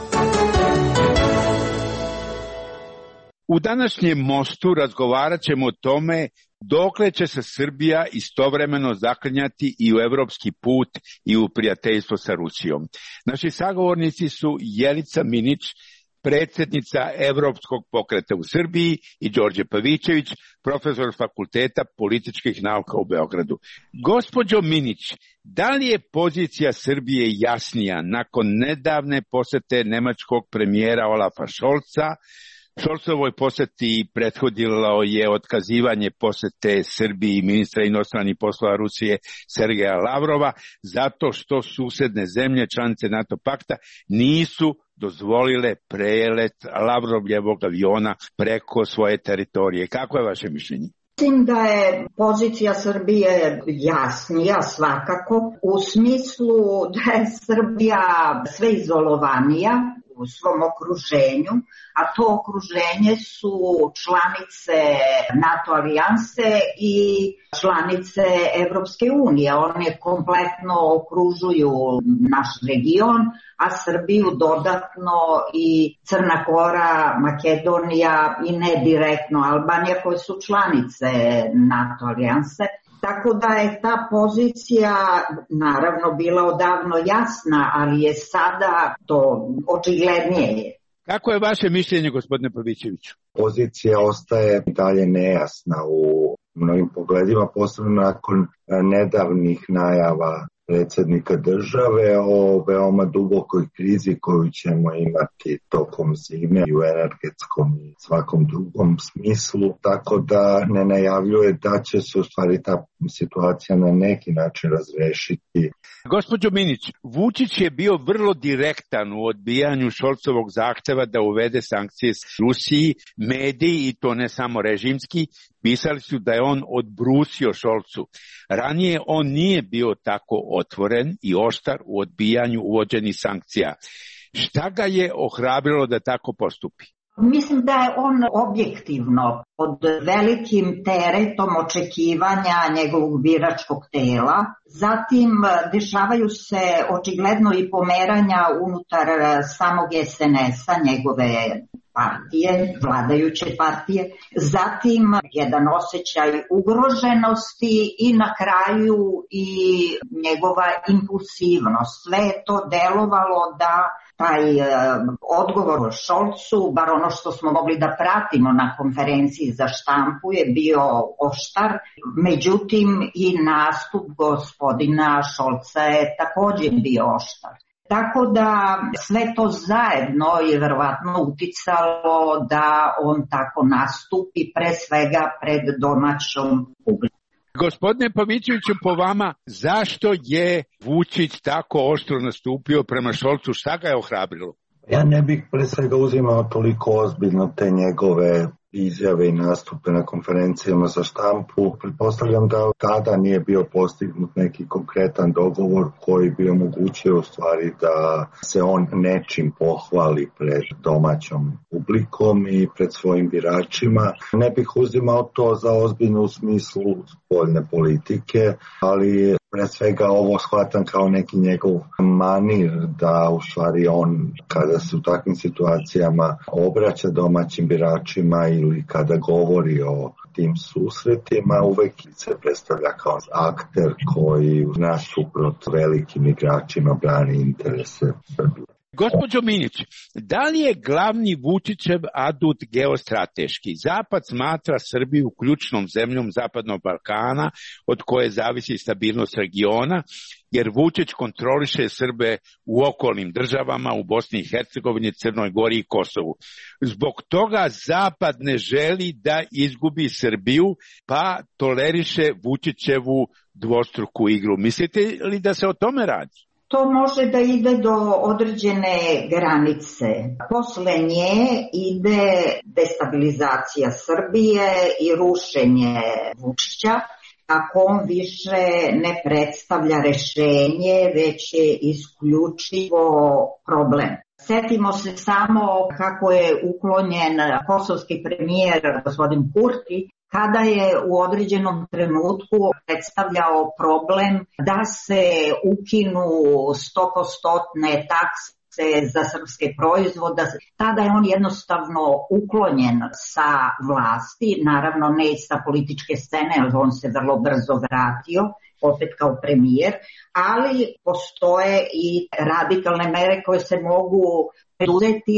U današnjem mostu razgovarat ćemo o tome dokle će se Srbija istovremeno zaklinjati i u evropski put i u prijateljstvo sa Rusijom. Naši sagovornici su Jelica Minić, predsjednica Evropskog pokreta u Srbiji, i Đorđe Pavićević, profesor Fakulteta političkih nauka u Beogradu. Gospođo Minić, da li je pozicija Srbije jasnija nakon nedavne posjete nemačkog premijera Olafa Scholza? Scholzovoj posjeti prethodilo je otkazivanje posjete Srbiji ministra inostranih poslova Rusije Sergeja Lavrova zato što susedne zemlje članice NATO pakta nisu dozvolile prelet Lavrovljevog aviona preko svoje teritorije. Kako je vaše mišljenje? Mislim da je pozicija Srbije jasnija svakako u smislu da je Srbija sve izolovanija u svom okruženju, a to okruženje su članice NATO alijanse i članice Evropske unije. One kompletno okružuju naš region, a Srbiju dodatno i Crna Gora, Makedonija i ne direktno Albanija, koje su članice NATO alijanse. Tako da je ta pozicija naravno bila odavno jasna, ali je sada to očiglednije. Kako je vaše mišljenje, gospodine Pavićeviću? Pozicija ostaje dalje nejasna u mnogim pogledima, posebno nakon nedavnih najava predsjednika države o veoma dubokoj krizi koju ćemo imati tokom zime i u energetskom i svakom drugom smislu, tako da ne najavljuje da će se u stvari ta situacija na neki način razrešiti. Gospođo Minić, Vučić je bio vrlo direktan u odbijanju Scholzovog zahteva da uvede sankcije Rusiji. Mediji, i to ne samo režimski, pisali su da je on odbrusio Scholzu. Ranije on nije bio tako otvoren i oštar u odbijanju uvođenih sankcija. Šta ga je ohrabrilo da tako postupi? Mislim da je on objektivno pod velikim teretom očekivanja njegovog biračkog tela. Zatim dešavaju se očigledno i pomeranja unutar samog SNS-a, njegove partije, vladajuće partije, zatim jedan osjećaj ugroženosti i na kraju i njegova impulsivnost. Sve je to delovalo da taj odgovor Šolcu, bar ono što smo mogli da pratimo na konferenciji za štampu, je bio oštar, međutim i nastup gospodina Šolca je također bio oštar. Tako da sve to zajedno je verovatno uticalo da on tako nastupi pre svega pred domaćom publikom. Gospodine Pavićeviću, po vama, zašto je Vučić tako oštro nastupio prema Šolcu? Šta ga je ohrabrilo? Ja ne bih pre svega uzimao toliko ozbiljno te njegove izjave i nastupe na konferencijama za štampu. Pretpostavljam da tada nije bio postignut neki konkretan dogovor koji bi omogućio u stvari da se on nečim pohvali pred domaćom publikom i pred svojim biračima. Ne bih uzimao to za ozbiljno u smislu spoljne politike, ali pre svega ovo shvatam kao neki njegov manir da u stvari on kada se u takvim situacijama obraća domaćim biračima ili kada govori o tim susretima uvek se predstavlja kao akter koji nasuprot velikim igračima brani interese Srbije. Gospođo Minić, da li je glavni Vučićev adut geostrateški? Zapad smatra Srbiju ključnom zemljom Zapadnog Balkana od koje zavisi stabilnost regiona, jer Vučić kontroliše Srbe u okolnim državama, u Bosni i Hercegovini, Crnoj Gori i Kosovu. Zbog toga Zapad ne želi da izgubi Srbiju, pa toleriše Vučićevu dvostruku igru. Mislite li da se o tome radi? To može da ide do određene granice. Posle nje ide destabilizacija Srbije i rušenje Vučića, ako on više ne predstavlja rešenje, već je isključivo problem. Setimo se samo kako je uklonjen kosovski premijer gospodin Kurti, kada je u određenom trenutku predstavljao problem da se ukinu 100% takse za srpske proizvode. Tada je on jednostavno uklonjen sa vlasti, naravno ne i sa političke scene, jer on se vrlo brzo vratio, opet kao premijer, ali postoje i radikalne mere koje se mogu preduzeti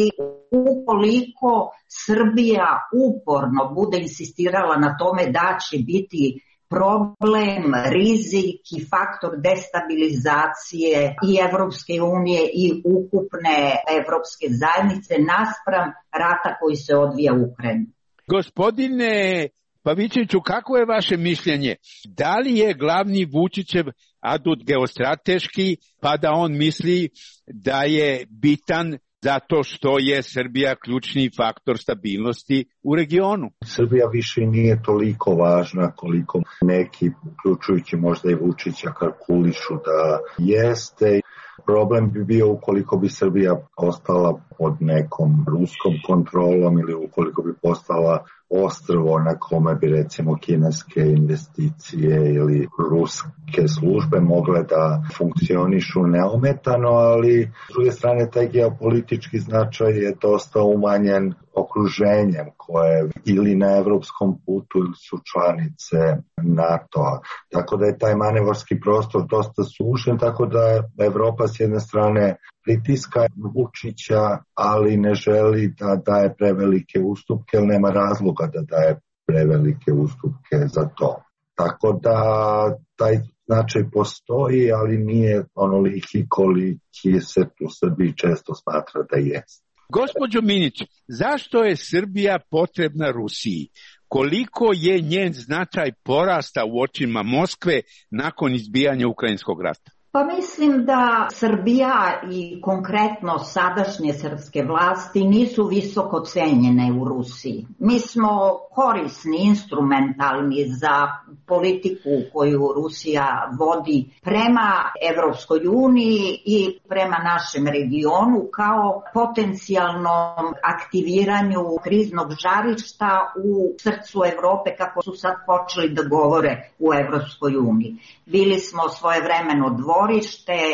ukoliko Srbija uporno bude insistirala na tome da će biti problem, rizik i faktor destabilizacije i Evropske unije i ukupne evropske zajednice naspram rata koji se odvija u Ukrajini. Gospodine Pavićeviću, kako je vaše mišljenje? Da li je glavni Vučićev adut geostrateški, pa da on misli da je bitan zato što je Srbija ključni faktor stabilnosti u regionu? Srbija više nije toliko važna koliko neki, uključujući možda i Vučića, kalkulišu da jeste. Problem bi bio ukoliko bi Srbija ostala pod nekom ruskom kontrolom ili ukoliko bi postala ostrvo na kome bi recimo kineske investicije ili ruske službe mogle da funkcionišu neometano, ali s druge strane taj geopolitički značaj je dosta umanjen okruženjem koje ili na evropskom putu ili su članice NATO-a. Tako da je taj manevarski prostor dosta sušen, tako da Evropa s jedne strane pritiska Vučića, ali ne želi da daje prevelike ustupke, jer nema razloga da daje prevelike ustupke za to. Tako da taj značaj postoji, ali nije onoliki koliki se u Srbiji često smatra da jeste. Gospođo Minić, zašto je Srbija potrebna Rusiji? Koliko je njen značaj porasta u očima Moskve nakon izbijanja Ukrajinskog rata? Pa mislim da Srbija i konkretno sadašnje srpske vlasti nisu visoko cenjene u Rusiji. Mi smo korisni, instrumentalni za politiku koju Rusija vodi prema Evropskoj uniji i prema našem regionu kao potencijalnom aktiviranju kriznog žarišta u srcu Evrope, kako su sad počeli da govore u Evropskoj uniji. Bili smo svojevremeno dvorište,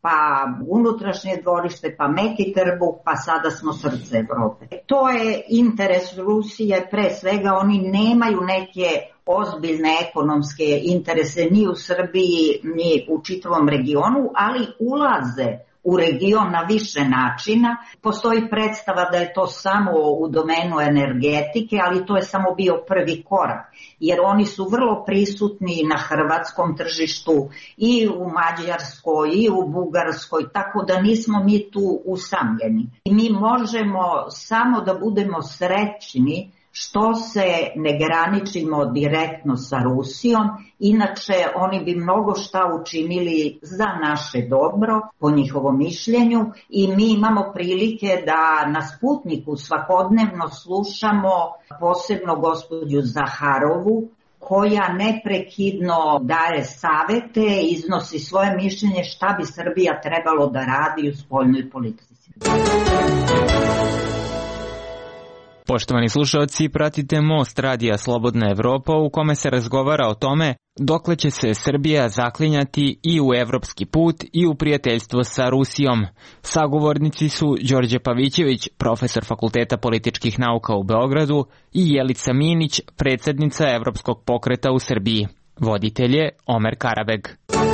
pa unutrašnje dvorište, pa meki trbuh, pa sada smo srce Evrope. To je interes Rusije, pre svega oni nemaju neke ozbiljne ekonomske interese ni u Srbiji, ni u čitavom regionu, ali ulaze u region na više načina. Postoji predstava da je to samo u domenu energetike, ali to je samo bio prvi korak, jer oni su vrlo prisutni na hrvatskom tržištu i u Mađarskoj i u Bugarskoj, tako da nismo mi tu usamljeni. I mi možemo samo da budemo srećni što se ne graničimo direktno sa Rusijom, inače oni bi mnogo šta učinili za naše dobro, po njihovom mišljenju, i mi imamo prilike da na Sputniku svakodnevno slušamo posebno gospođu Zaharovu, koja neprekidno daje savete, iznosi svoje mišljenje šta bi Srbija trebalo da radi u spoljnoj politici. Poštovani slušalci, pratite Most radija Slobodna Evropa u kome se razgovara o tome dokle će se Srbija zaklinjati i u evropski put i u prijateljstvo sa Rusijom. Sagovornici su Đorđe Pavićević, profesor Fakulteta političkih nauka u Beogradu, i Jelica Minić, predsednica Evropskog pokreta u Srbiji. Voditelj je Omer Karabeg.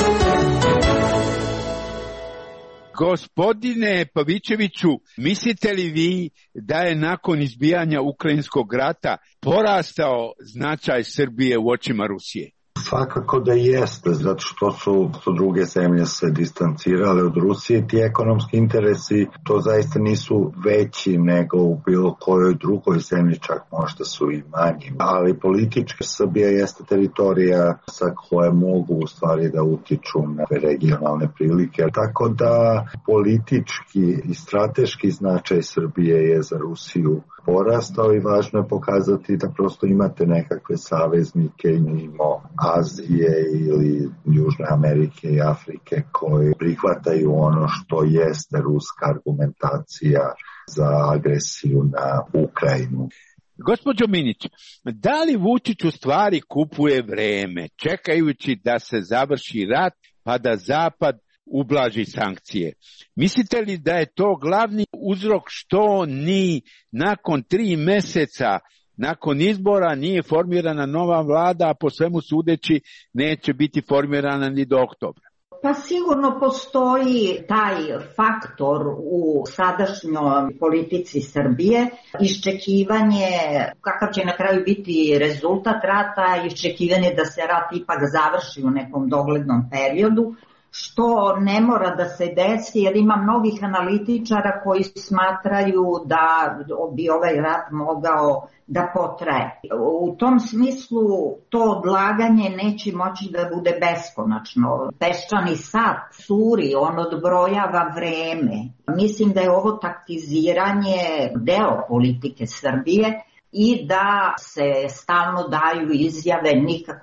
Gospodine Pavićeviću, mislite li vi da je nakon izbijanja Ukrajinskog rata porastao značaj Srbije u očima Rusije? Svakako da jeste, zato što su druge zemlje se distancirale od Rusije. Ti ekonomski interesi to zaista nisu veći nego u bilo kojoj drugoj zemlji, čak možda su i manji. Ali politički Srbija jeste teritorija sa koje mogu u stvari da utiču na regionalne prilike. Tako da politički i strateški značaj Srbije je za Rusiju porastao i važno je pokazati da prosto imate nekakve saveznike mimo Azije ili Južne Amerike i Afrike koji prihvataju ono što jeste ruska argumentacija za agresiju na Ukrajinu. Gospođo Minić, da li Vučić u stvari kupuje vreme čekajući da se završi rat pa da Zapad ublaži sankcije? Mislite li da je to glavni uzrok što ni nakon 3 meseca nakon izbora nije formirana nova vlada, a po svemu sudeći neće biti formirana ni do oktobra? Pa sigurno postoji taj faktor u sadašnjoj politici Srbije, iščekivanje kakav će na kraju biti rezultat rata, iščekivanje da se rat ipak završi u nekom doglednom periodu, što ne mora da se desi, jer ima mnogih analitičara koji smatraju da bi ovaj rat mogao da potraje. U tom smislu to odlaganje neće moći da bude beskonačno. Peščani sat curi, on odbrojava vreme. Mislim da je ovo taktiziranje deo politike Srbije i da se stalno daju izjave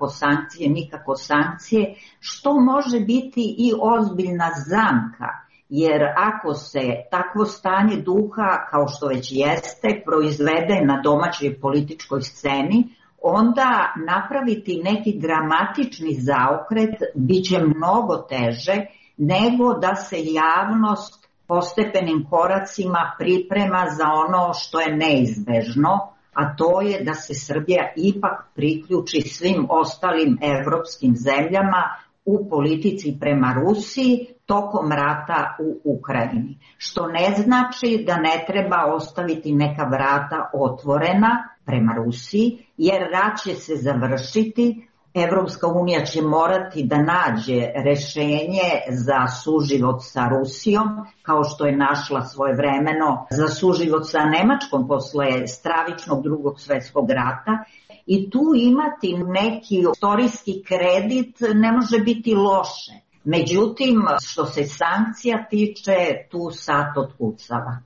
nikako sankcije, što može biti i ozbiljna zamka, jer ako se takvo stanje duha, kao što već jeste, proizvede na domaćoj političkoj sceni, onda napraviti neki dramatični zaokret biće mnogo teže nego da se javnost postepenim koracima priprema za ono što je neizbežno, a to je da se Srbija ipak priključi svim ostalim evropskim zemljama u politici prema Rusiji tokom rata u Ukrajini. Što ne znači da ne treba ostaviti neka vrata otvorena prema Rusiji, jer rat će se završiti, Evropska unija će morati da nađe rešenje za suživot sa Rusijom, kao što je našla svojevremeno za suživot sa Nemačkom posle stravičnog Drugog svetskog rata. I tu imati neki istorijski kredit ne može biti loše. Međutim, što se sankcija tiče, tu sat otkucava.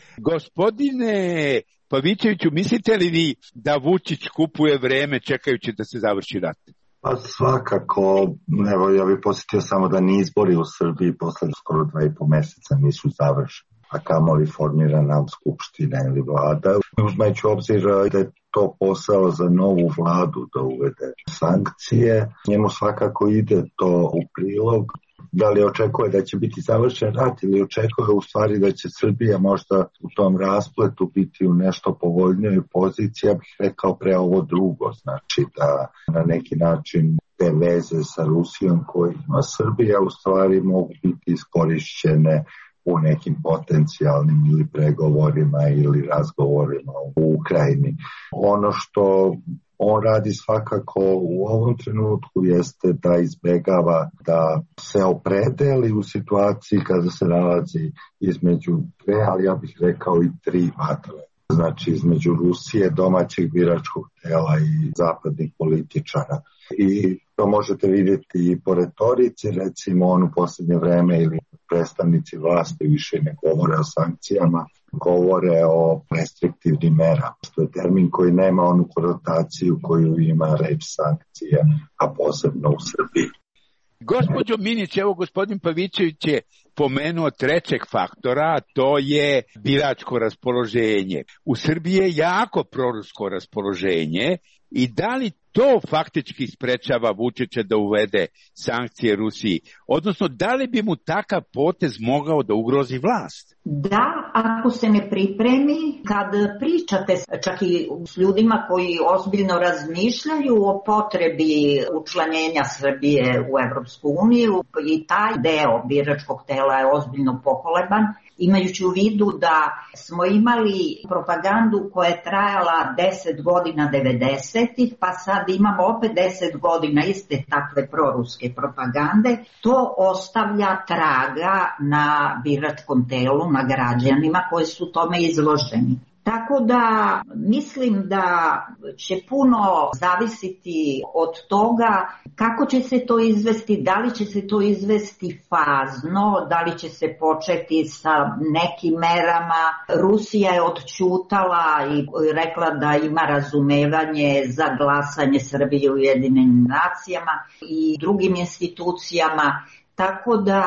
Gospodine Pavićeviću, mislite li vi da Vučić kupuje vreme čekajući da se završi rat? Pa svakako, evo ja bih posjetio samo da ni izbori u Srbiji posle skoro 2,5 meseca nisu završeni, a kamoli formirana skupština ili vlada. Uzmajući obzir da je to posao za novu vladu da uvede sankcije, njemu svakako ide to u prilog. da li očekuje da će biti završen rat ili očekuje u stvari da će Srbija možda u tom raspletu biti u nešto povoljnijoj poziciji, ja bih rekao pre ovo drugo, znači da na neki način te veze sa Rusijom koje ima Srbija u stvari mogu biti iskorišćene u nekim potencijalnim ili pregovorima ili razgovorima u Ukrajini. Ono što on radi svakako u ovom trenutku jeste da izbegava da se opredeli u situaciji kada se nalazi između dve, ali ja bih rekao i tri vatre. Znači između Rusije, domaćeg biračkog tela i zapadnih političara. I to možete vidjeti i po retorici, recimo on u posljednje vreme ili predstavnici vlasti više ne govore o sankcijama, govore o restriktivnim merama, što je termin koji nema onu konotaciju koju ima reč sankcija, a posebno u Srbiji. Gospođo Minić, evo gospodin Pavićević je pomenuo trećeg faktora, to je biračko raspoloženje. U Srbiji je jako prorusko raspoloženje i da li to faktički sprečava Vučića da uvede sankcije Rusiji? Odnosno, da li bi mu takav potez mogao da ugrozi vlast? Da, ako se ne pripremi, kad pričate čak i s ljudima koji ozbiljno razmišljaju o potrebi učlanjenja Srbije u Evropsku uniju i taj deo biračkog tela je ozbiljno pokoleban, imajući u vidu da smo imali propagandu koja je trajala 10 godina 90-ih, pa sad imamo opet 10 godina iste takve proruske propagande, to ostavlja traga na biračkom telu, na građanima koji su tome izloženi. Tako da mislim da će puno zavisiti od toga kako će se to izvesti, da li će se to izvesti fazno, da li će se početi sa nekim merama. Rusija je odćutala i rekla da ima razumevanje za glasanje Srbije u Ujedinjenim nacijama i drugim institucijama. Tako da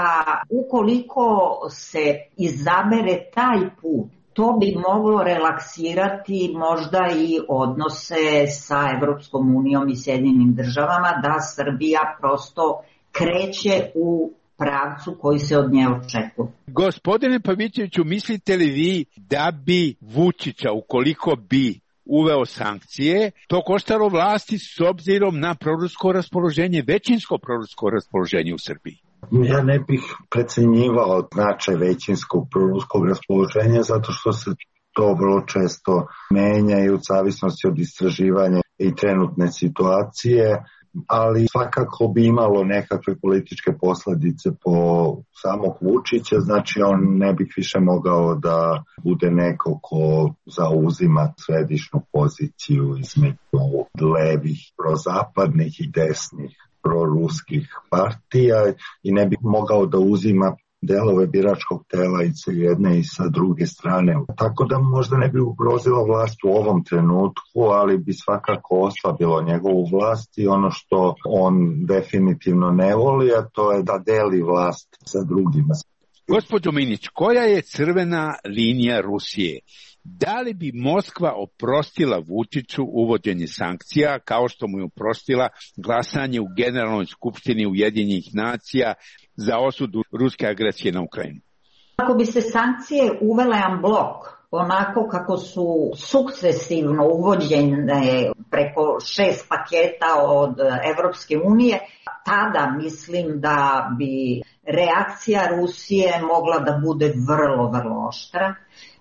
ukoliko se izabere taj put, to bi moglo relaksirati možda i odnose sa Evropskom unijom i Sjedinjenim državama, da Srbija prosto kreće u pravcu koji se od nje očekuje. Gospodine Pavićeviću, mislite li vi da bi Vučića, ukoliko bi uveo sankcije, to koštalo vlasti s obzirom na prorusko raspoloženje, većinsko prorusko raspoloženje u Srbiji? Ja ne bih precenjivao značaj većinskog proruskog raspoloženja zato što se to vrlo često menja i u zavisnosti od istraživanja i trenutne situacije, ali svakako bi imalo nekakve političke posljedice po samog Vučića, znači on ne bi više mogao da bude neko ko zauzima središnju poziciju između levih, prozapadnih i desnih proruskih partija i ne bi mogao da uzima delove biračkog tela i sa jedne i sa druge strane. Tako da možda ne bi ugrozilo vlast u ovom trenutku, ali bi svakako oslabilo njegovu vlast i ono što on definitivno ne voli, a to je da deli vlast sa drugima. Gospođo Minić, koja je crvena linija Rusije? Da li bi Moskva oprostila Vučiću uvođenje sankcija kao što mu je oprostila glasanje u Generalnoj skupštini Ujedinjenih nacija za osudu ruske agresije na Ukrajinu? Ako bi se sankcije uvele en blok, onako kako su sukcesivno uvođene preko 6 paketa od Evropske unije, tada mislim da bi reakcija Rusije mogla da bude vrlo, vrlo oštra.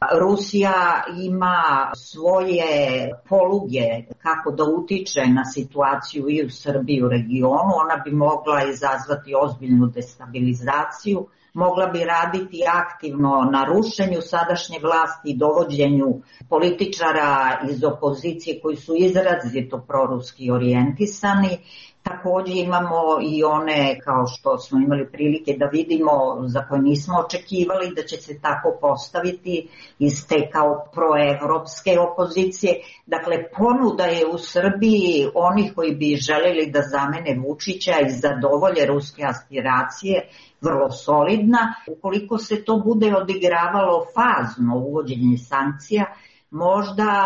Rusija ima svoje poluge kako da utiče na situaciju i u Srbiji i u regionu. Ona bi mogla izazvati ozbiljnu destabilizaciju, mogla bi raditi aktivno na rušenju sadašnje vlasti i dovođenju političara iz opozicije koji su izrazito proruski orijentisani. Također imamo i one, kao što smo imali prilike da vidimo, za koje nismo očekivali da će se tako postaviti iz te kao proevropske opozicije. Dakle, ponuda je u Srbiji onih koji bi želeli da zamene Vučića i zadovolje ruske aspiracije vrlo solidna. Ukoliko se to bude odigravalo fazno uvođenje sankcija, možda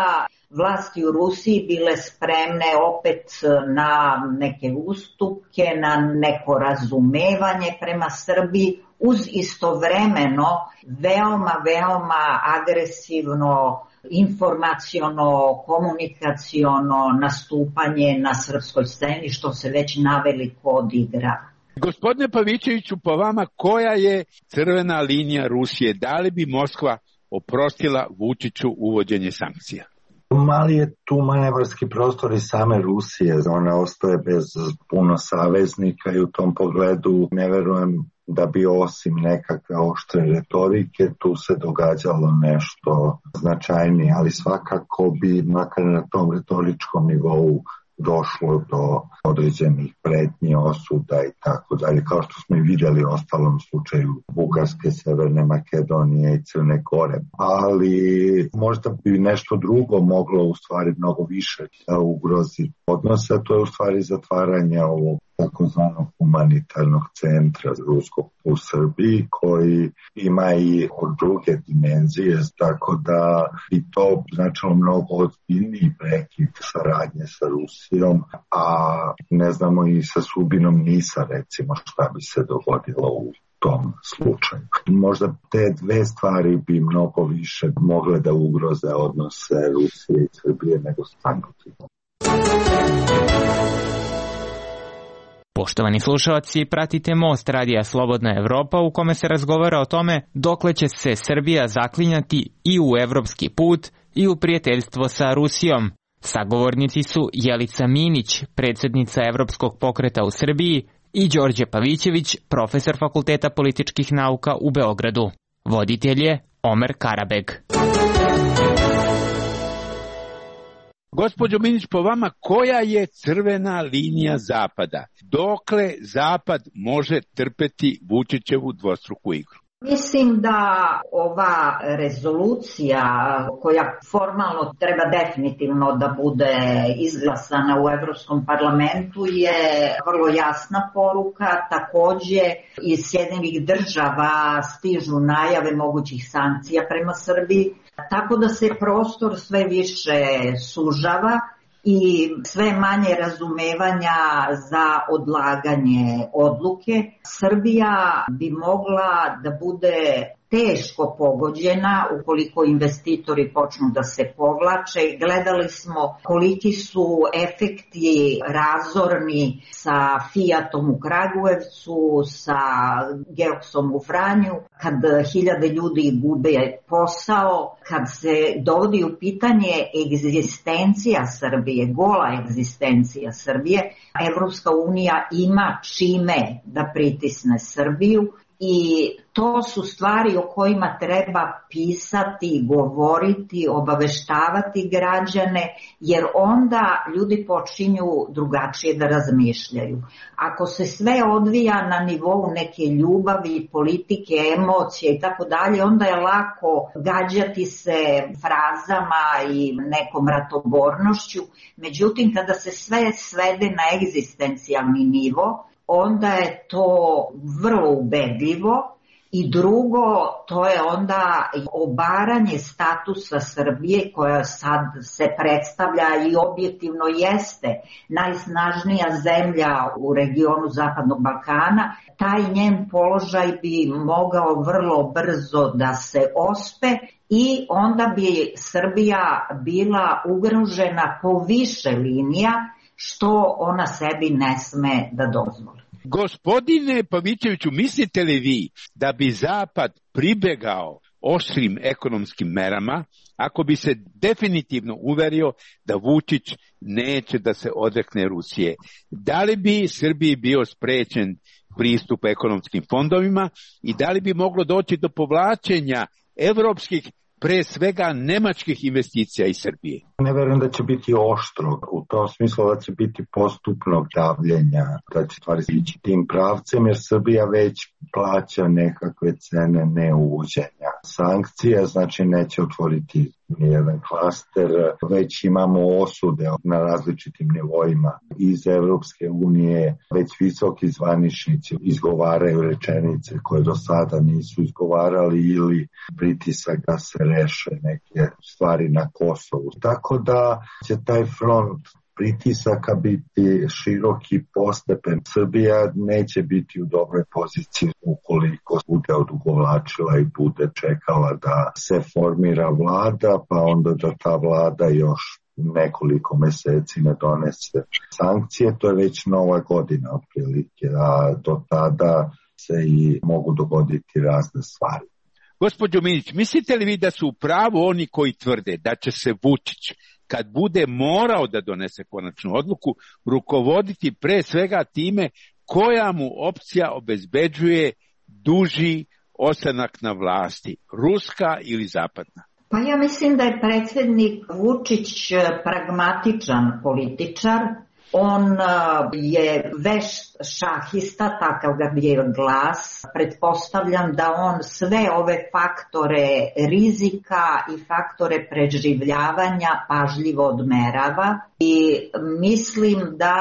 vlasti u Rusiji bile spremne opet na neke ustupke, na neko razumevanje prema Srbiji, uz istovremeno veoma agresivno informaciono, komunikaciono nastupanje na srpskoj sceni, što se već naveliko odigrava. Gospodine Pavićeviću, po vama koja je crvena linija Rusije? Da li bi Moskva oprostila Vučiću uvođenje sankcija? Mali je tu manevarski prostor i same Rusije. Ona ostaje bez puno saveznika i u tom pogledu ne verujem da bi osim nekakve oštre retorike tu se događalo nešto značajnije, ali svakako bi makar na tom retoričkom nivou došlo do određenih pretnji, osuda i tako dalje, kao što smo i vidjeli u ostalom slučaju Bugarske, Severne Makedonije i Crne Gore. Ali možda bi nešto drugo moglo u stvari mnogo više da ugrozi odnose, a to je u stvari zatvaranje ovog takozvanog humanitarnog centra ruskog u Srbiji, koji ima i druge dimenzije, tako da bi to značilo mnogo ozbiljniji prekid saradnje sa Rusijom, a ne znamo i sa sudbinom NIS-a, recimo, šta bi se dogodilo u tom slučaju. Možda te dve stvari bi mnogo više mogle da ugroze odnose Rusije i Srbije nego sankcije. Poštovani slušalci, pratite Most radija Slobodna Evropa u kome se razgovara o tome dokle će se Srbija zaklinjati i u evropski put i u prijateljstvo sa Rusijom. Sagovornici su Jelica Minić, predsjednica Evropskog pokreta u Srbiji, i Đorđe Pavićević, profesor Fakulteta političkih nauka u Beogradu. Voditelj je Omer Karabeg. Gospođo Minić, po vama koja je crvena linija Zapada? Dokle Zapad može trpeti Vučićevu dvostruku igru? Mislim da ova rezolucija koja formalno treba definitivno da bude izglasana u Evropskom parlamentu je vrlo jasna poruka. Takođe iz Sjedinjenih država stižu najave mogućih sankcija prema Srbiji, tako da se prostor sve više sužava i sve manje razumevanja za odlaganje odluke. Srbija bi mogla da bude teško pogođena ukoliko investitori počnu da se povlače. Gledali smo koliki su efekti razorni sa Fiatom u Kragujevcu, sa Geoksom u Vranju, kad hiljade ljudi gube posao, kad se dovodi u pitanje egzistencija Srbije, gola egzistencija Srbije. Evropska unija ima čime da pritisne Srbiju. I to su stvari o kojima treba pisati, govoriti, obaveštavati građane, jer onda ljudi počinju drugačije da razmišljaju. Ako se sve odvija na nivou neke ljubavi, politike, emocije i tako dalje, onda je lako gađati se frazama i nekom ratobornošću. Međutim, kada se sve svede na egzistencijalni nivo, onda je to vrlo ubedljivo. I drugo, to je onda obaranje statusa Srbije, koja sad se predstavlja i objektivno jeste najsnažnija zemlja u regionu Zapadnog Balkana. Taj njen položaj bi mogao vrlo brzo da se ospe i onda bi Srbija bila ugrožena po više linija, što ona sebi ne sme da dozvoli. Gospodine Pavićeviću, mislite li vi da bi Zapad pribegao oštrim ekonomskim merama ako bi se definitivno uverio da Vučić neće da se odrekne Rusije? Da li bi Srbiji bio sprečen pristup ekonomskim fondovima i da li bi moglo doći do povlačenja evropskih, pre svega nemačkih investicija iz Srbije? Ne verujem da će biti oštro, u tom smislu da će biti postupnog davljenja, da će stvari ići tim pravcem, jer Srbija već plaća nekakve cene neuvođenja sankcija, znači neće otvoriti nijedan klaster, već imamo osude na različitim nivoima iz Evropske unije, već visoki zvaničnici izgovaraju rečenice koje do sada nisu izgovarali ili pritisak da se reše neke stvari na Kosovu. Tako da će taj front pritisaka biti široki, postepen. Srbija neće biti u dobroj poziciji ukoliko bude odugovlačila i bude čekala da se formira vlada, pa onda da ta vlada još nekoliko meseci ne donese sankcije. To je već nova godina otprilike, a do tada se i mogu dogoditi razne stvari. Gospođo Minić, mislite li vi da su u pravu oni koji tvrde da će se Vučić, kad bude morao da donese konačnu odluku, rukovoditi pre svega time koja mu opcija obezbeđuje duži ostanak na vlasti, ruska ili zapadna? Pa ja mislim da je predsjednik Vučić pragmatičan političar. On je vešt šahista, takav ga je glas. Pretpostavljam da on sve ove faktore rizika i faktore preživljavanja pažljivo odmerava i mislim da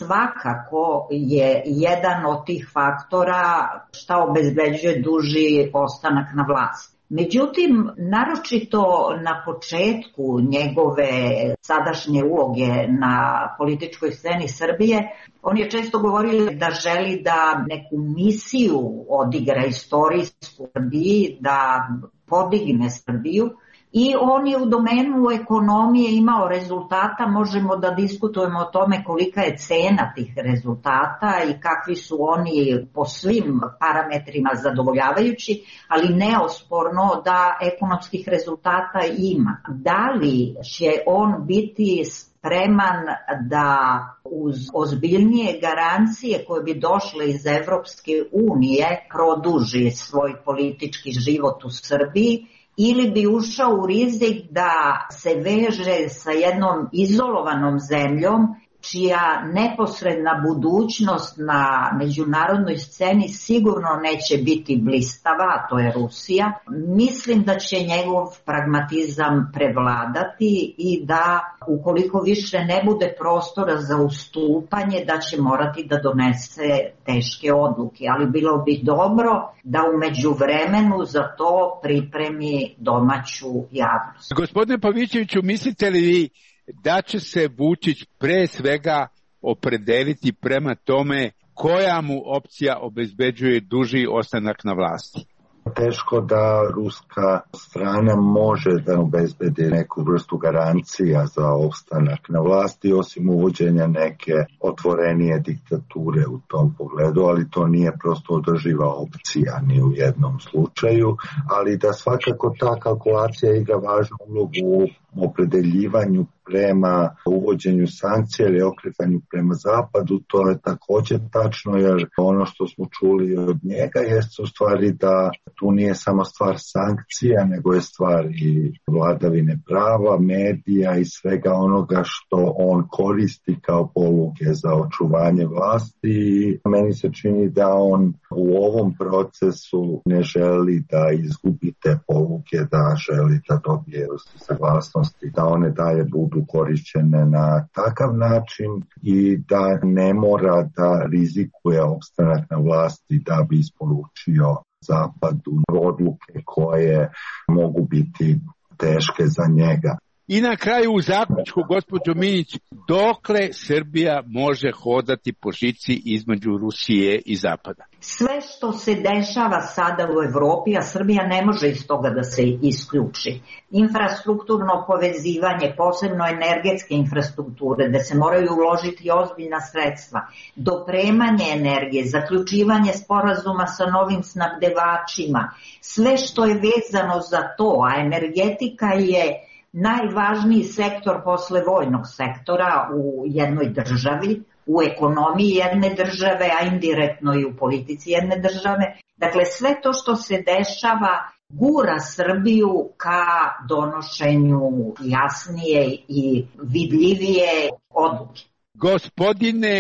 svakako je jedan od tih faktora šta obezbeđuje duži ostanak na vlasti. Međutim, naročito na početku njegove sadašnje uloge na političkoj sceni Srbije, on je često govorio da želi da neku misiju odigra istorijsku Srbiji, da podigne Srbiju. I on je u domenu ekonomije imao rezultata, možemo da diskutujemo o tome kolika je cena tih rezultata i kakvi su oni po svim parametrima zadovoljavajući, ali neosporno da ekonomskih rezultata ima. Da li će on biti spreman da uz ozbiljnije garancije koje bi došle iz Evropske unije produži svoj politički život u Srbiji, ili bi ušao u rizik da se veže sa jednom izolovanom zemljom čija neposredna budućnost na međunarodnoj sceni sigurno neće biti blistava, to je Rusija. Mislim da će njegov pragmatizam prevladati i da ukoliko više ne bude prostora za ustupanje, da će morati da donese teške odluke, ali bilo bi dobro da u međuvremenu za to pripremi domaću javnost. Gospodine Pavićeviću, mislite li vi da će se Vučić pre svega opredeliti prema tome koja mu opcija obezbeđuje duži ostanak na vlasti? Teško da ruska strana može da obezbedi neku vrstu garancija za opstanak na vlasti, osim uvođenja neke otvorenije diktature u tom pogledu, ali to nije prosto održiva opcija ni u jednom slučaju, ali da svakako ta kalkulacija igra važnu ulogu u opredeljivanju prema uvođenju sankcija ili okretanju prema zapadu, to je također tačno, jer ono što smo čuli od njega jeste u stvari da tu nije samo stvar sankcija, nego je stvar i vladavine prava, medija i svega onoga što on koristi kao poluge za očuvanje vlasti. I meni se čini da on u ovom procesu ne želi da izgubi te poluge, da želi da dobije saglasnosti, da one dalje budu korišćene na takav način i da ne mora da rizikuje opstanak na vlasti da bi isporučio zapadu odluke koje mogu biti teške za njega. I na kraju u zaključku, gospođo Minić, dokle Srbija može hodati po žici između Rusije i Zapada? Sve što se dešava sada u Evropi, a Srbija ne može iz toga da se isključi. Infrastrukturno povezivanje, posebno energetske infrastrukture, da se moraju uložiti ozbiljna sredstva, dopremanje energije, zaključivanje sporazuma sa novim snabdevačima, sve što je vezano za to, a energetika je najvažniji sektor posle vojnog sektora u jednoj državi, u ekonomiji jedne države, a indirektno i u politici jedne države. Dakle, sve to što se dešava gura Srbiju ka donošenju jasnije i vidljivije odluke. Gospodine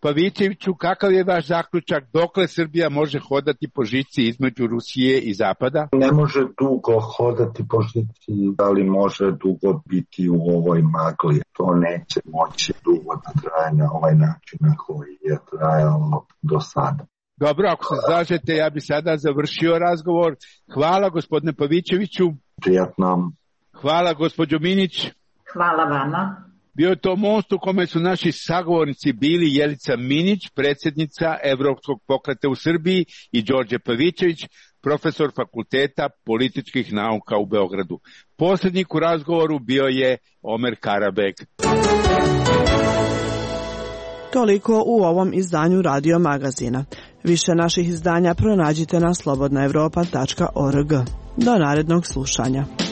Pavićeviću, kakav je vaš zaključak, dokle Srbija može hodati po žici između Rusije i Zapada? Ne može dugo hodati po žici, ali može dugo biti u ovoj magli. To neće moći dugo da traje na ovaj način na koji je trajalo do sada. Dobro, ako se slažete, ja bi sada završio razgovor. Hvala gospodine Pavićeviću. Prijatno. Hvala gospođo Minić. Hvala vama. Bio je to most u kome su naši sagovornici bili Jelica Minić, predsjednica Evropskog pokreta u Srbiji, i Đorđe Pavićević, profesor Fakulteta političkih nauka u Beogradu. Poslednjik u razgovoru bio je Omer Karabek. Toliko u ovom izdanju Radio Magazina. Više naših izdanja pronađite na slobodnaevropa.org. Do narednog slušanja.